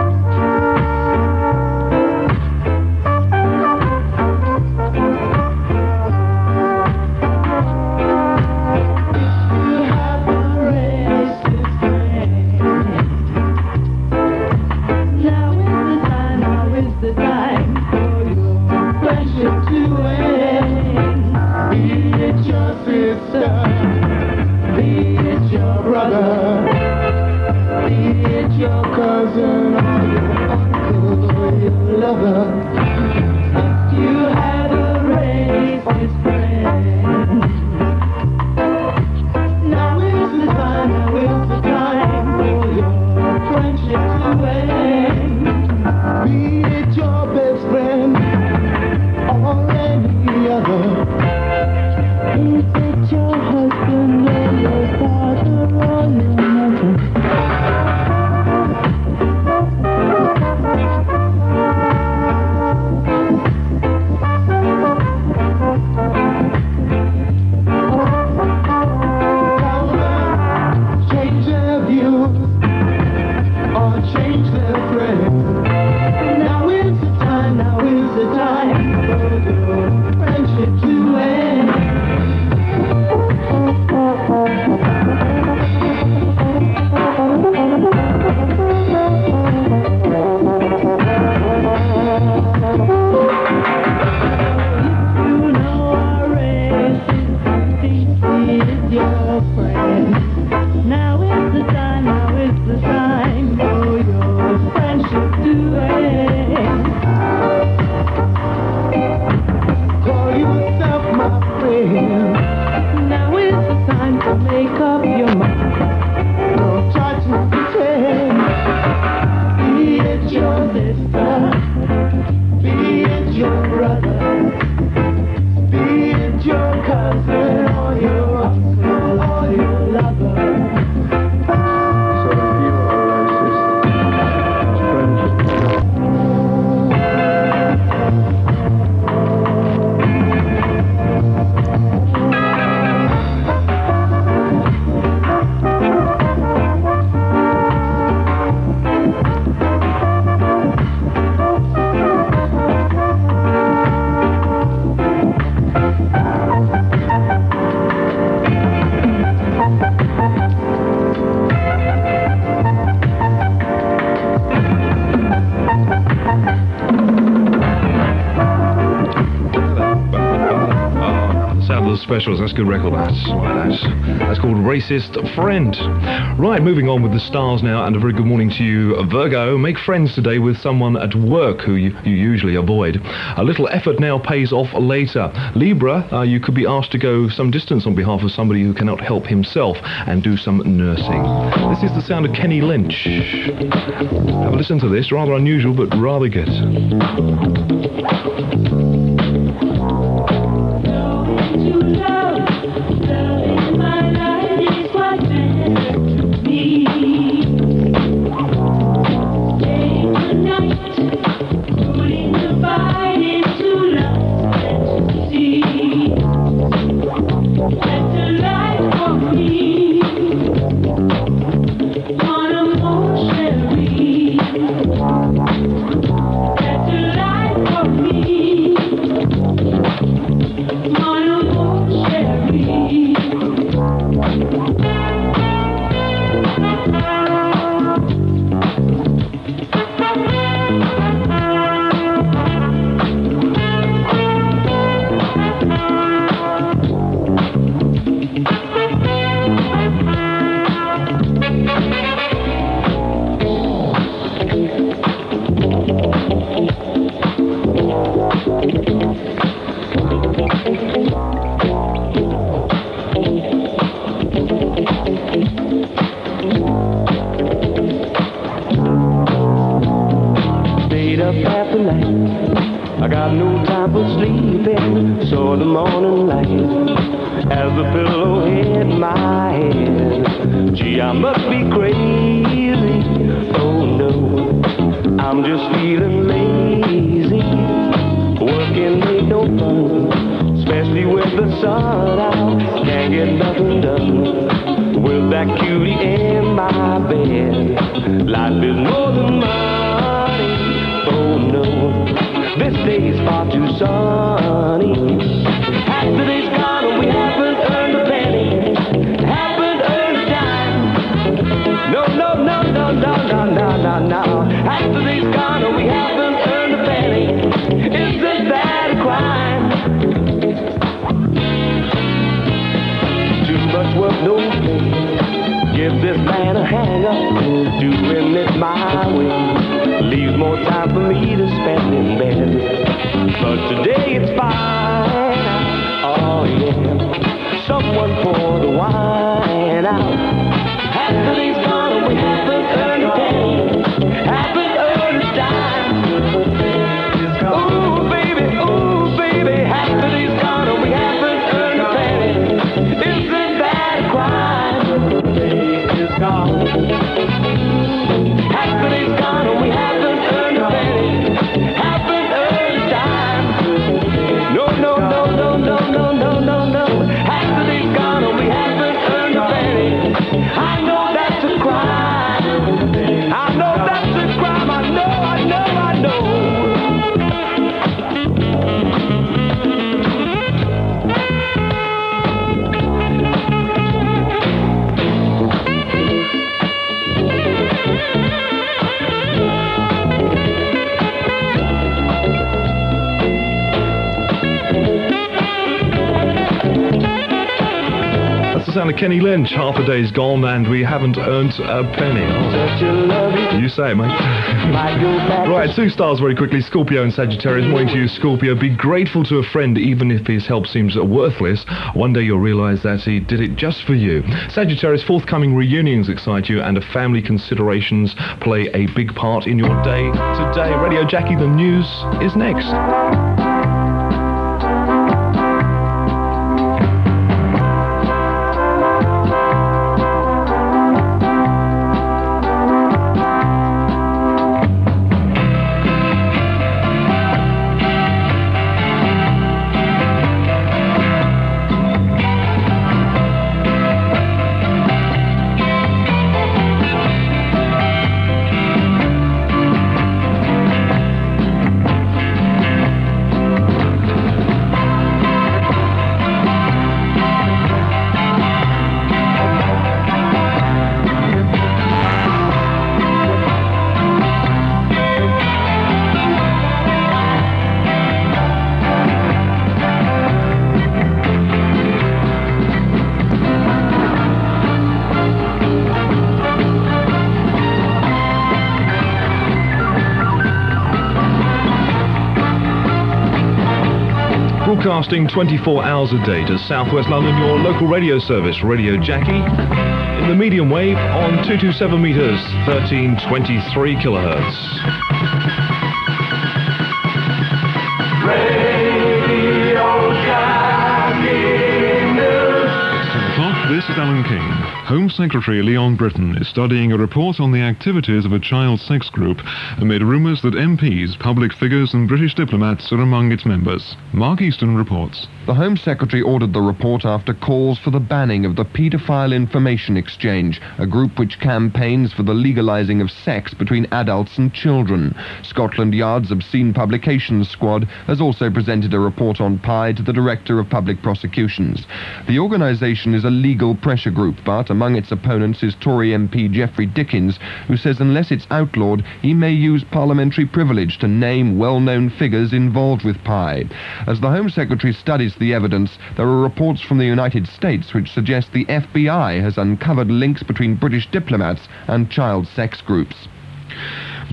[SPEAKER 7] Specials, that's a good record, that's, right, that's, that's called Racist Friend. Right, moving on with the stars now, and a very good morning to you, Virgo. Make friends today with someone at work who you, you usually avoid. A little effort now pays off later. Libra, uh, you could be asked to go some distance on behalf of somebody who cannot help himself and do some nursing. This is the sound of Kenny Lynch. Have a listen to this, rather unusual but rather good.
[SPEAKER 16] On a motion, let the light
[SPEAKER 6] Stayed up half the night, I got no time for sleeping. Saw the morning light as the pillow hit my head. Gee, I must be crazy. Oh no, I'm just feeling lazy. Working ain't no fun, especially with the sun out. Can't get nothing done with that cutie in my bed. Life is more than money. Oh no, this day's far too sunny. Half the day's gone and we haven't earned a penny, haven't earned a dime. No, no, no, no, no, no, no, no, no. Half the day's gone and we haven't earned a penny. Isn't that a crime? Too much work, no play. Give this man a hang up, doing it my way. Leaves more time for me to spend in bed. But today it's fine. Oh yeah. Someone pour the wine out. Half the day's gone and we haven't earned a penny, haven't earned a dime. Ooh baby, ooh baby, half the day's gone and we haven't earned a penny. Isn't that a crime? The day is gone. Half the day's gone and we haven't earned a penny, haven't earned a dime. No, no, no, no, no, no, no, no, no. Half the day's gone and we haven't earned a penny. I know that's a crime. I know that's a crime. I know, I know, I know.
[SPEAKER 7] That's the sound of Kenny Lynch. Half a day's gone and we haven't earned a penny. Oh. You say it, mate. Right, two stars very quickly. Scorpio and Sagittarius. Morning to you, Scorpio. Be grateful to a friend even if his help seems worthless. One day you'll realise that he did it just for you. Sagittarius, forthcoming reunions excite you and family considerations play a big part in your day today. Radio Jackie, the news is next. Broadcasting twenty-four hours a day to South West London, your local radio service, Radio Jackie, in the medium wave on two two seven metres, thirteen twenty-three kilohertz.
[SPEAKER 6] Radio Jackie News.
[SPEAKER 2] It's ten o'clock. This is Alan King. Home Secretary Leon Britton is studying a report on the activities of a child sex group amid rumours that M Ps, public figures and British diplomats are among its members. Mark Easton reports.
[SPEAKER 16] The Home Secretary ordered the report after calls for the banning of the Paedophile Information Exchange, a group which campaigns for the legalising of sex between adults and children. Scotland Yard's Obscene Publications Squad has also presented a report on P I to the Director of Public Prosecutions. The organisation is a legal pressure group, but among its opponents is Tory M P Geoffrey Dickens, who says unless it's outlawed, he may use parliamentary privilege to name well-known figures involved with P I. As the Home Secretary studies the evidence, there are reports from the United States which suggest the F B I has uncovered links between British diplomats and child sex groups.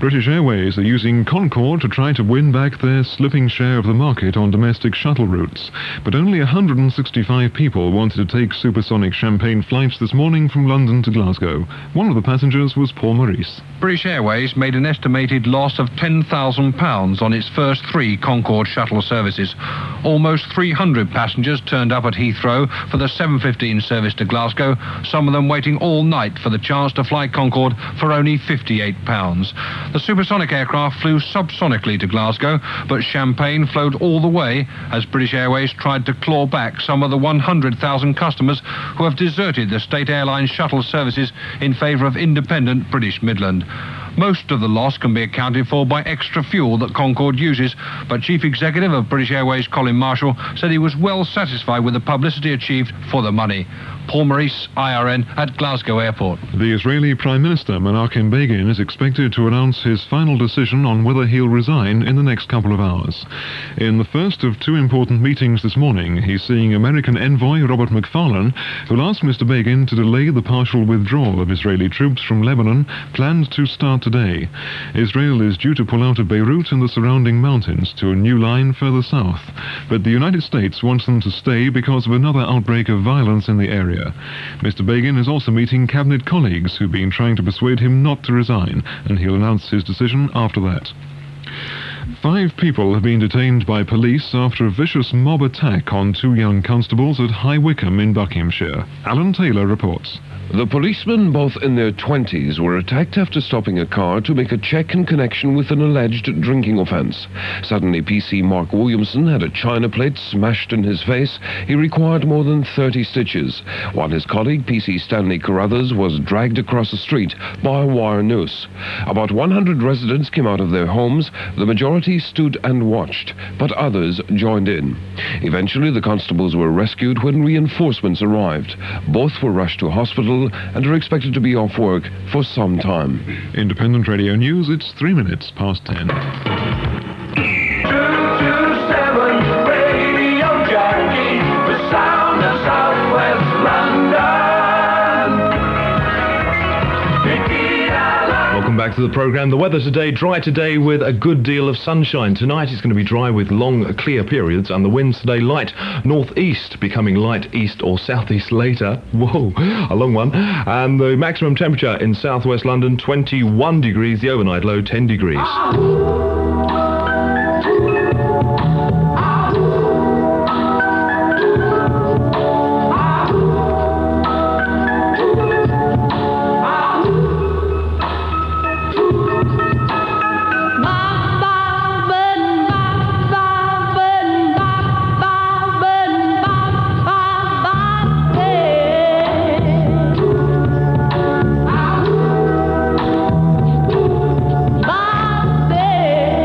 [SPEAKER 2] British Airways are using Concorde to try to win back their slipping share of the market on domestic shuttle routes. But only one hundred sixty-five people wanted to take supersonic champagne flights this morning from London to Glasgow. One of the passengers was Paul Maurice.
[SPEAKER 17] British Airways made an estimated loss of ten thousand pounds on its first three Concorde shuttle services. Almost three hundred passengers turned up at Heathrow for the seven fifteen service to Glasgow, some of them waiting all night for the chance to fly Concorde for only fifty-eight pounds. The supersonic aircraft flew subsonically to Glasgow, but champagne flowed all the way as British Airways tried to claw back some of the one hundred thousand customers who have deserted the state airline shuttle services in favour of independent British Midland. Most of the loss can be accounted for by extra fuel that Concorde uses, but Chief Executive of British Airways Colin Marshall said he was well satisfied with the publicity achieved for the money. Paul Maurice, I R N, at Glasgow Airport.
[SPEAKER 2] The Israeli Prime Minister Menachem Begin is expected to announce his final decision on whether he'll resign in the next couple of hours. In the first of two important meetings this morning, he's seeing American envoy Robert McFarlane, who'll ask Mister Begin to delay the partial withdrawal of Israeli troops from Lebanon, planned to start today. Israel is due to pull out of Beirut and the surrounding mountains to a new line further south, but the United States wants them to stay because of another outbreak of violence in the area. Mister Begin is also meeting cabinet colleagues who've been trying to persuade him not to resign, and he'll announce his decision after that. Five people have been detained by police after a vicious mob attack on two young constables at High Wycombe in Buckinghamshire. Alan Taylor reports.
[SPEAKER 18] The policemen, both in their twenties, were attacked after stopping a car to make a check in connection with an alleged drinking offence. Suddenly, P C Mark Williamson had a china plate smashed in his face. He required more than thirty stitches, while his colleague, P C Stanley Carruthers, was dragged across the street by a wire noose. About one hundred residents came out of their homes. The majority stood and watched, but others joined in. Eventually, the constables were rescued when reinforcements arrived. Both were rushed to hospital and are expected to be off work for some time.
[SPEAKER 2] Independent Radio News, it's three minutes past ten.
[SPEAKER 7] Welcome back to the programme. The weather today, dry today with a good deal of sunshine. Tonight it's going to be dry with long, clear periods, and the winds today light northeast, becoming light east or southeast later. Whoa, a long one. And the maximum temperature in southwest London, twenty-one degrees. The overnight low, ten degrees.
[SPEAKER 8] Bye.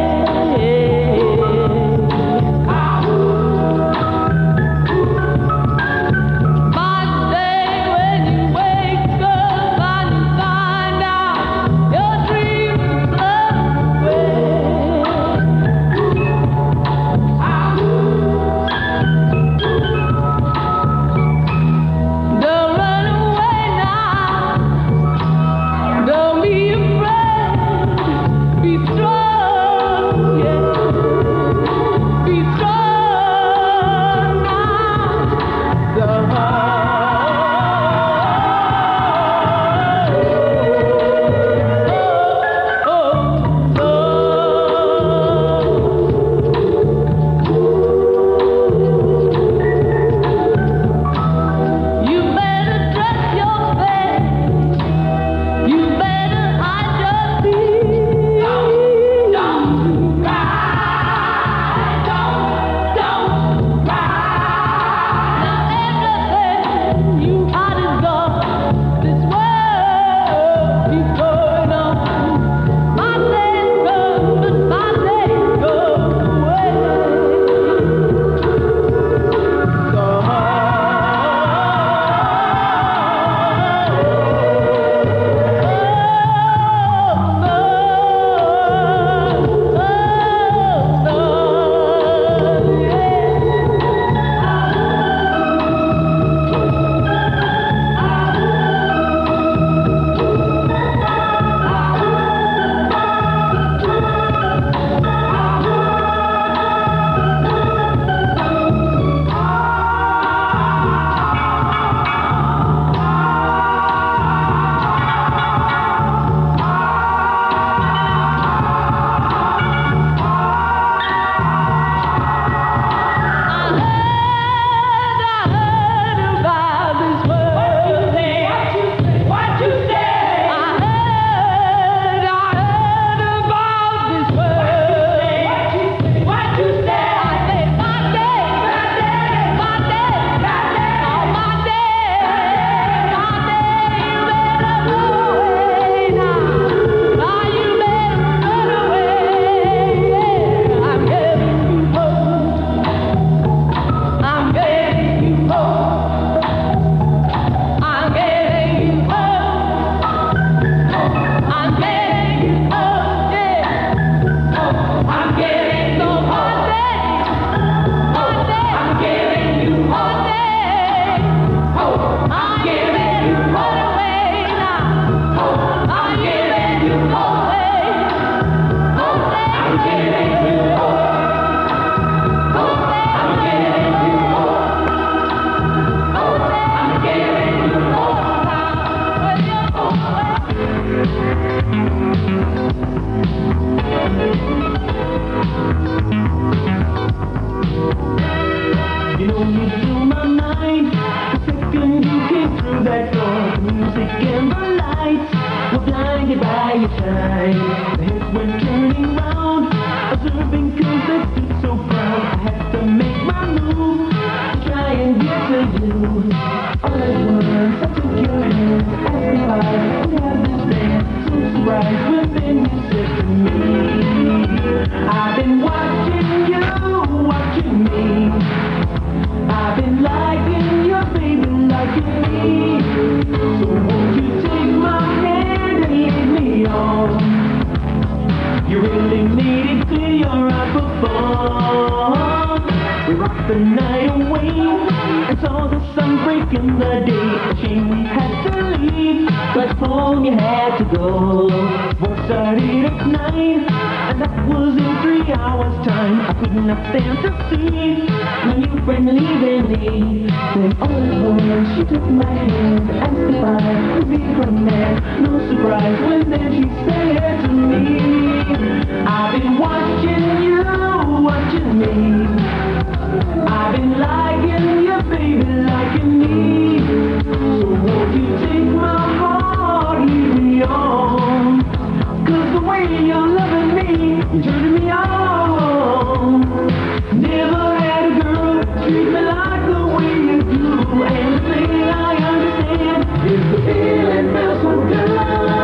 [SPEAKER 8] and the lights were blinded by your time. The heads went turning round, observing cause they stood so proud. I had to make my move to try and get to you. All at once I took your hand, asked if I could have this dance. So surprised when then you said to me, I've been watching you, watching me. I've been liking your baby, liking me. So won't you take my hand and lead me on? You really made it clear you're out for fun. We rocked the night away and saw the sun break in the day. A shame we had to leave, but home you had to go. Both started at nine, and that was in three hours' time. I could not stand to see my new friend leaving me. Then all at once she took my hand, asked if I could be her man. No surprise when then she said to me, I've been watching you, watching me. I've been liking you, baby, liking me. So won't you take my heart, lead me on? Cause the way you're loving me, you're turning me on. Never had a girl treat me like the way you do. And the thing I understand is the feeling feels so good.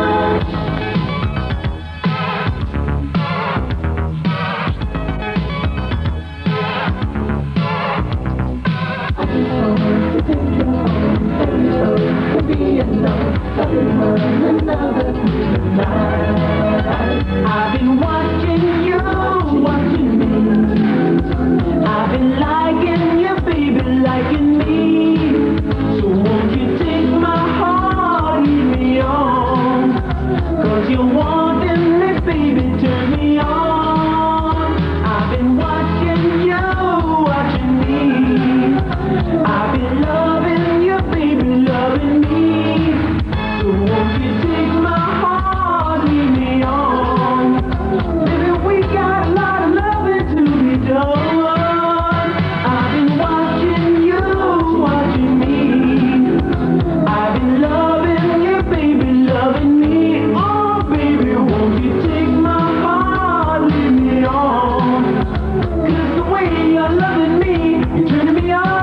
[SPEAKER 8] I've been watching you, watching me. I've been liking you, baby, liking me. So won't you take my heart, lead me on? Cause you're wanting me, baby, turn me on. I've been watching you, watching me. I've been loving you, baby, loving me. So won't you take my heart, lead me on? Baby, we got a lot of loving to be done. I've been watching you, watching me. I've been loving you, baby, loving me. Oh, baby, won't you take my heart, lead me on? Cause the way you're loving me, you're turning me on.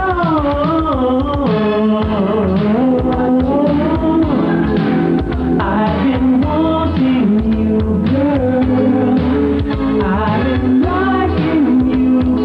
[SPEAKER 8] I've been wanting you, girl. I've been liking you,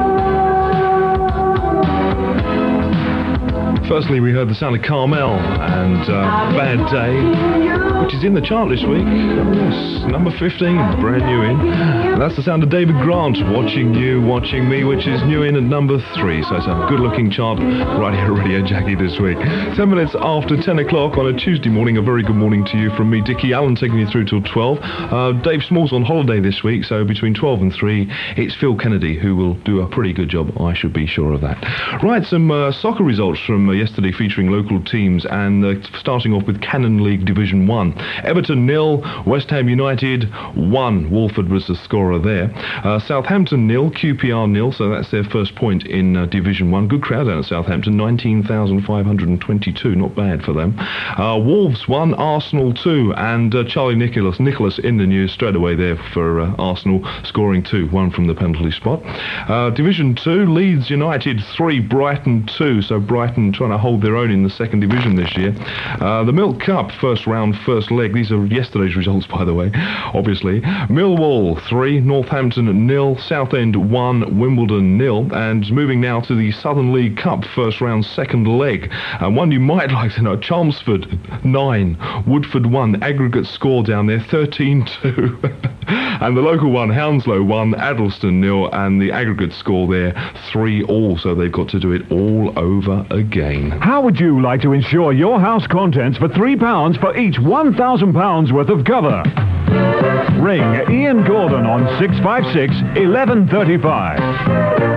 [SPEAKER 8] girl.
[SPEAKER 7] Firstly, we heard the sound of Carmel and uh, Bad Day, which is in the chart this week. Oh, yes, number fifteen, brand new in. And that's the sound of David Grant, Watching You, Watching Me, which is new in at number three. So it's a good-looking chart right here at Radio Jackie this week. Ten minutes after ten o'clock on a Tuesday morning. A very good morning to you from me, Dickie Allen, taking you through till twelve. Uh, Dave Small's on holiday this week, so between twelve and three, it's Phil Kennedy who will do a pretty good job. I should be sure of that. Right, some uh, soccer results from uh, yesterday featuring local teams, and uh, starting off with Cannon League Division one. Everton nil, West Ham United one. Walford was the scorer there. Uh, Southampton nil, Q P R nil, so that's their first point in uh, Division one. Good crowd out at Southampton, nineteen thousand five hundred twenty-two, not bad for them. Uh, Wolves one, Arsenal two, and uh, Charlie Nicholas, Nicholas in the news straight away there for uh, Arsenal, scoring two, one from the penalty spot. Uh, Division two, Leeds United three, Brighton two, so Brighton trying to hold their own in the second division this year. Uh, the Milk Cup, first round, first leg, these are yesterday's results by the way, obviously. Millwall three, Northampton nil, Southend one, Wimbledon nil, and moving now to the Southern League Cup, first round, second leg. And one you might like to know, Chelmsford nine, Woodford one, aggregate score down there, thirteen two. And the local one, Hounslow one, Addleston nil, and the aggregate score there, three all, so they've got to do it all over again.
[SPEAKER 19] How would you like to insure your house contents for three pounds for each one thousand pounds worth of cover? Ring Ian Gordon on six five six, eleven thirty-five.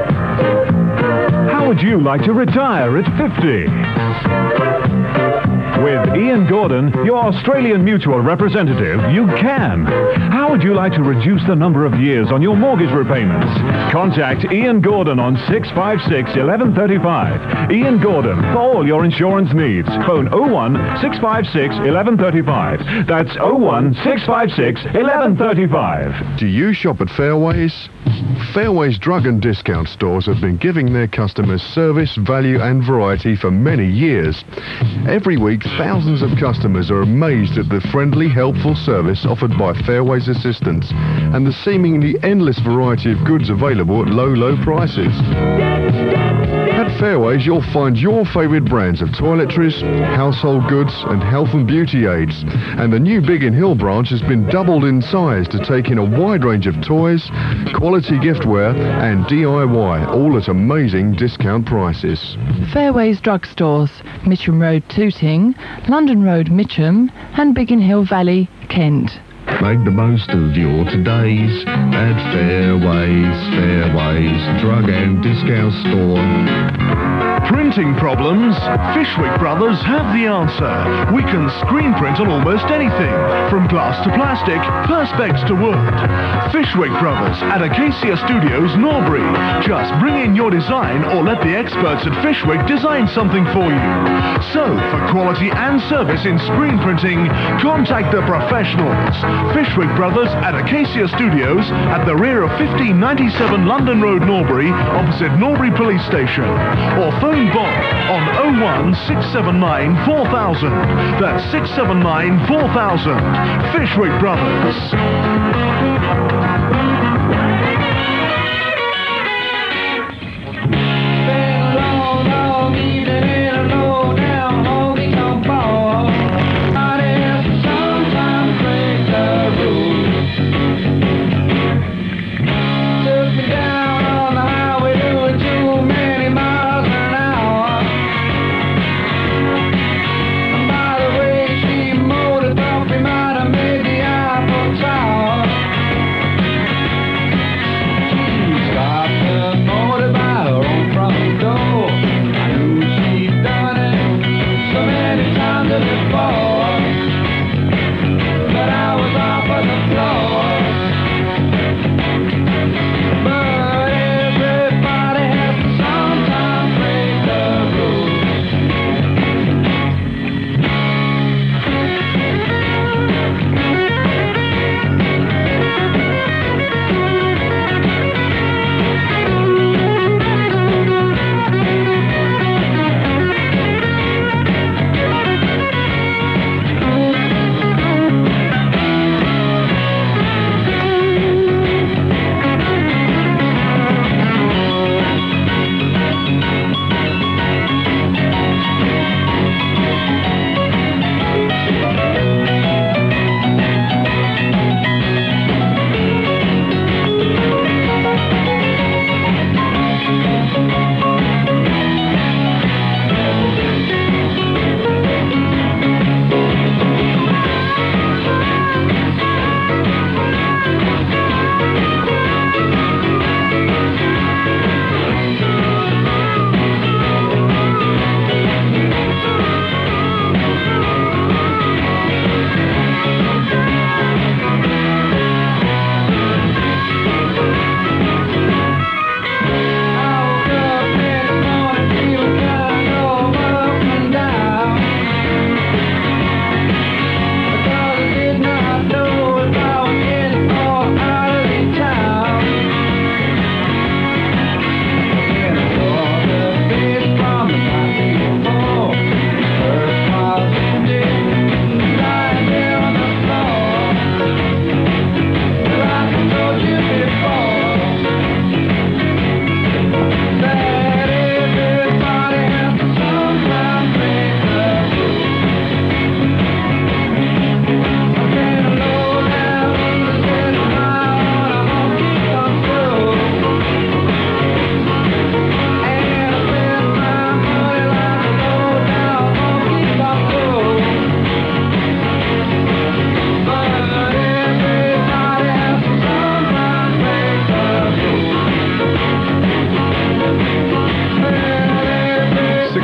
[SPEAKER 19] How would you like to retire at fifty? With Ian Gordon, your Australian Mutual representative, you can. How would you like to reduce the number of years on your mortgage repayments? Contact Ian Gordon on six five six, eleven thirty-five. Ian Gordon, for all your insurance needs. Phone oh one, six five six, eleven thirty-five. That's oh one, six five six, eleven thirty-five.
[SPEAKER 9] Do you shop at Fairways? Fairways Drug and Discount stores have been giving their customers service, value and variety for many years. Every week, thousands of customers are amazed at the friendly, helpful service offered by Fairways assistants and the seemingly endless variety of goods available at low, low prices. At Fairways, you'll find your favourite brands of toiletries, household goods and health and beauty aids. And the new Biggin Hill branch has been doubled in size to take in a wide range of toys, quality giftware and D I Y, all at amazing discount prices.
[SPEAKER 10] Fairways drugstores, Mitcham Road, Tooting, London Road, Mitcham, and Biggin Hill Valley, Kent.
[SPEAKER 20] Make the most of your todays at Fairways, Fairways Drug and Discount Store.
[SPEAKER 21] Printing problems? Fishwick Brothers have the answer. We can screen print on almost anything, from glass to plastic, perspex to wood. Fishwick Brothers at Acacia Studios, Norbury. Just bring in your design or let the experts at Fishwick design something for you. So, for quality and service in screen printing, contact the professionals. Fishwick Brothers at Acacia Studios at the rear of fifteen ninety-seven London Road, Norbury, opposite Norbury Police Station. Or phone Bob on oh one, six seven nine, four thousand. That's six seven nine, four thousand. Fishwick Brothers.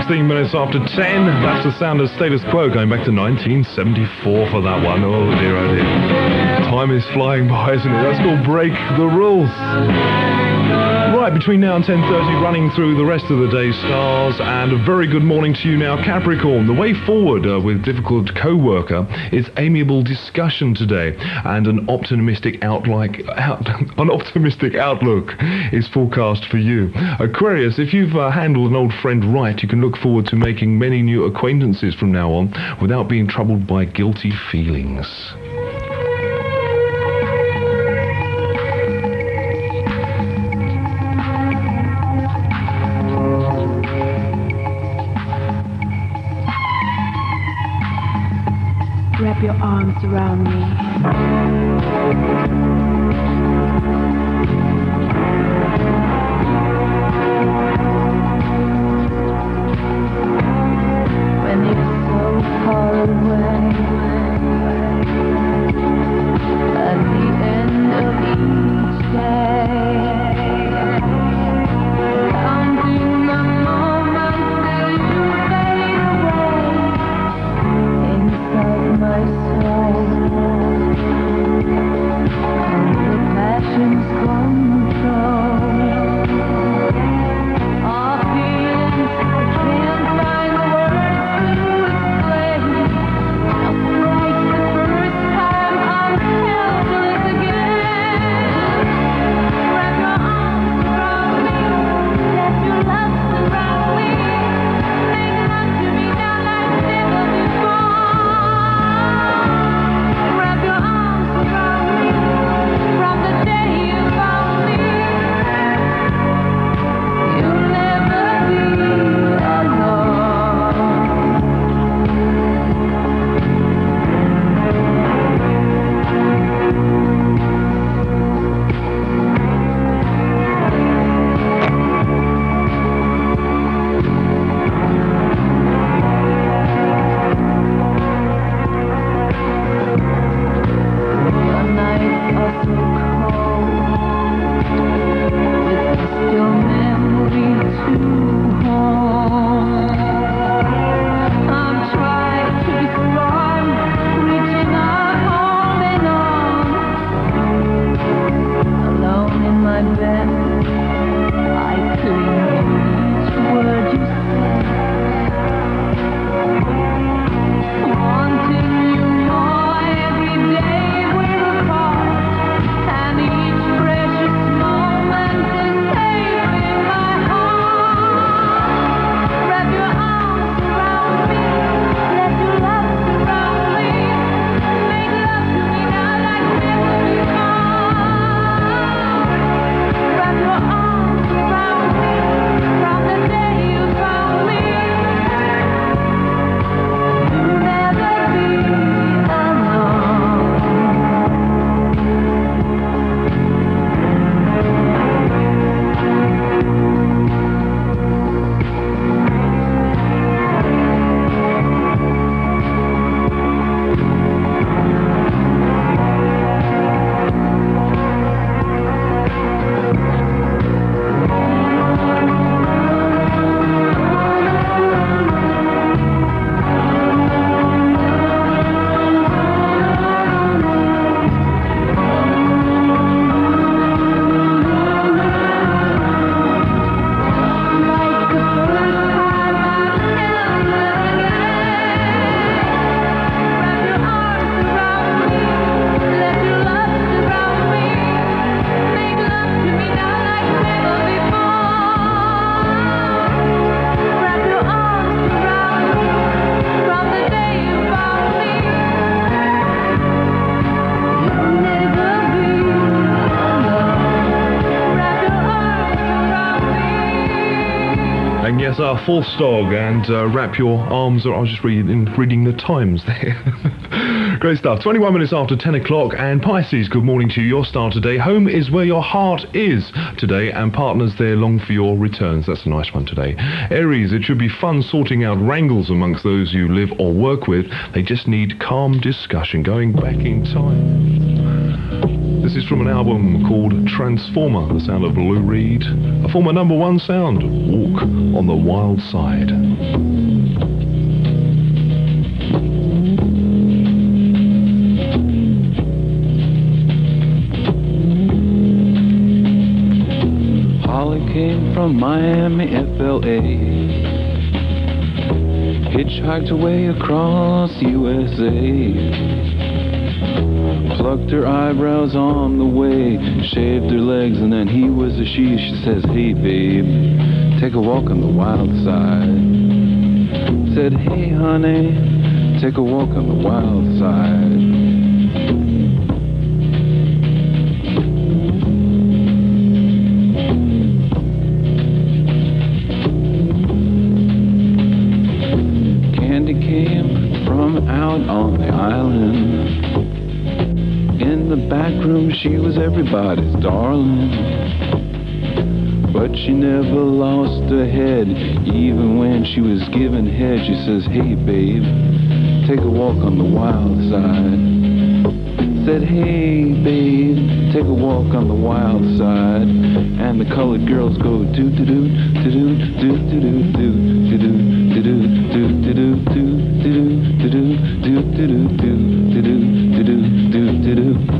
[SPEAKER 7] sixteen minutes after ten. That's the sound of Status Quo, going back to nineteen seventy-four for that one. Oh dear, oh dear. Time is flying by, isn't it? That's called Break the Rules. Right, between now and ten thirty, running through the rest of the day's stars, and a very good morning to you now, Capricorn. The way forward uh, with difficult co-worker is amiable discussion today, and an optimistic outlook, out, an optimistic outlook is forecast for you. Aquarius, if you've uh, handled an old friend right, you can look forward to making many new acquaintances from now on without being troubled by guilty feelings.
[SPEAKER 3] Wrap your arms around me. When you're so far away, at the end of each day, counting the moments till you fade away inside my soul. The passion's control. Our feelings, I can't find the words to explain. Just like the first time, I'm helpless again. Wrap your arms around me, let your love surround me. Make love to me now like never before. Wrap your arms around me from the day you found me. You'll never be alone. The nights are so cold, with still memory to hold. I'm trying to be strong, reaching out, holding on. Alone in my bed, I cling to each word you say. Wanting you more every day we're apart, and each precious moment is safe in my heart. Wrap your arms around me, let your love surround me. Make love to me now like never before. Wrap your arms around me from the day you found me. You'll never be alone.
[SPEAKER 7] And yes, our fourth dog, and uh, wrap your arms around. I was just reading, reading the Times there. Great stuff. twenty-one minutes after ten o'clock, and Pisces, good morning to you. Your star today. Home is where your heart is today, and partners there long for your returns. That's a nice one today. Aries, it should be fun sorting out wrangles amongst those you live or work with. They just need calm discussion. Going back in time. The This is from an album called Transformer, the sound of Lou Reed. A former number one sound, Walk on the Wild Side.
[SPEAKER 4] Holly came from Miami, F L A. Hitchhiked away across U S A. Plucked her eyebrows on the way, shaved her legs, and then he was a she. She says, hey babe, take a walk on the wild side. Said, hey honey, take a walk on the wild side. Out on the island, in the back room she was everybody's darling, but she never lost her head. Even when she was giving head, she says, hey babe, take a walk on the wild side. Said, hey babe, take a walk on the wild side. And the colored girls go do do do do do do do do do do do do do do do do. Do do do do do do do do do do do do.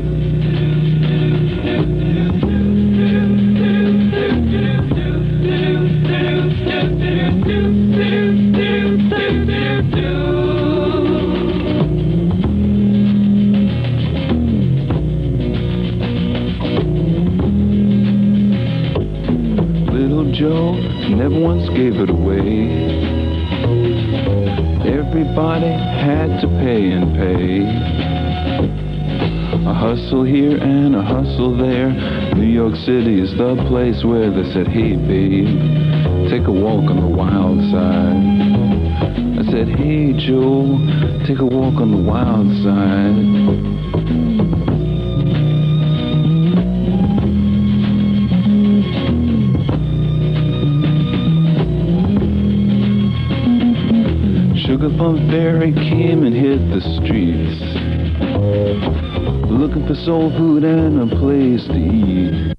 [SPEAKER 4] Little Joe never once gave it away. Everybody had to pay and pay. A hustle here and a hustle there. New York City is the place where they said, hey babe, take a walk on the wild side. I said, hey Joe, take a walk on the wild side. Sugar Plum Fairy came and hit the streets, looking for soul food and a place to eat.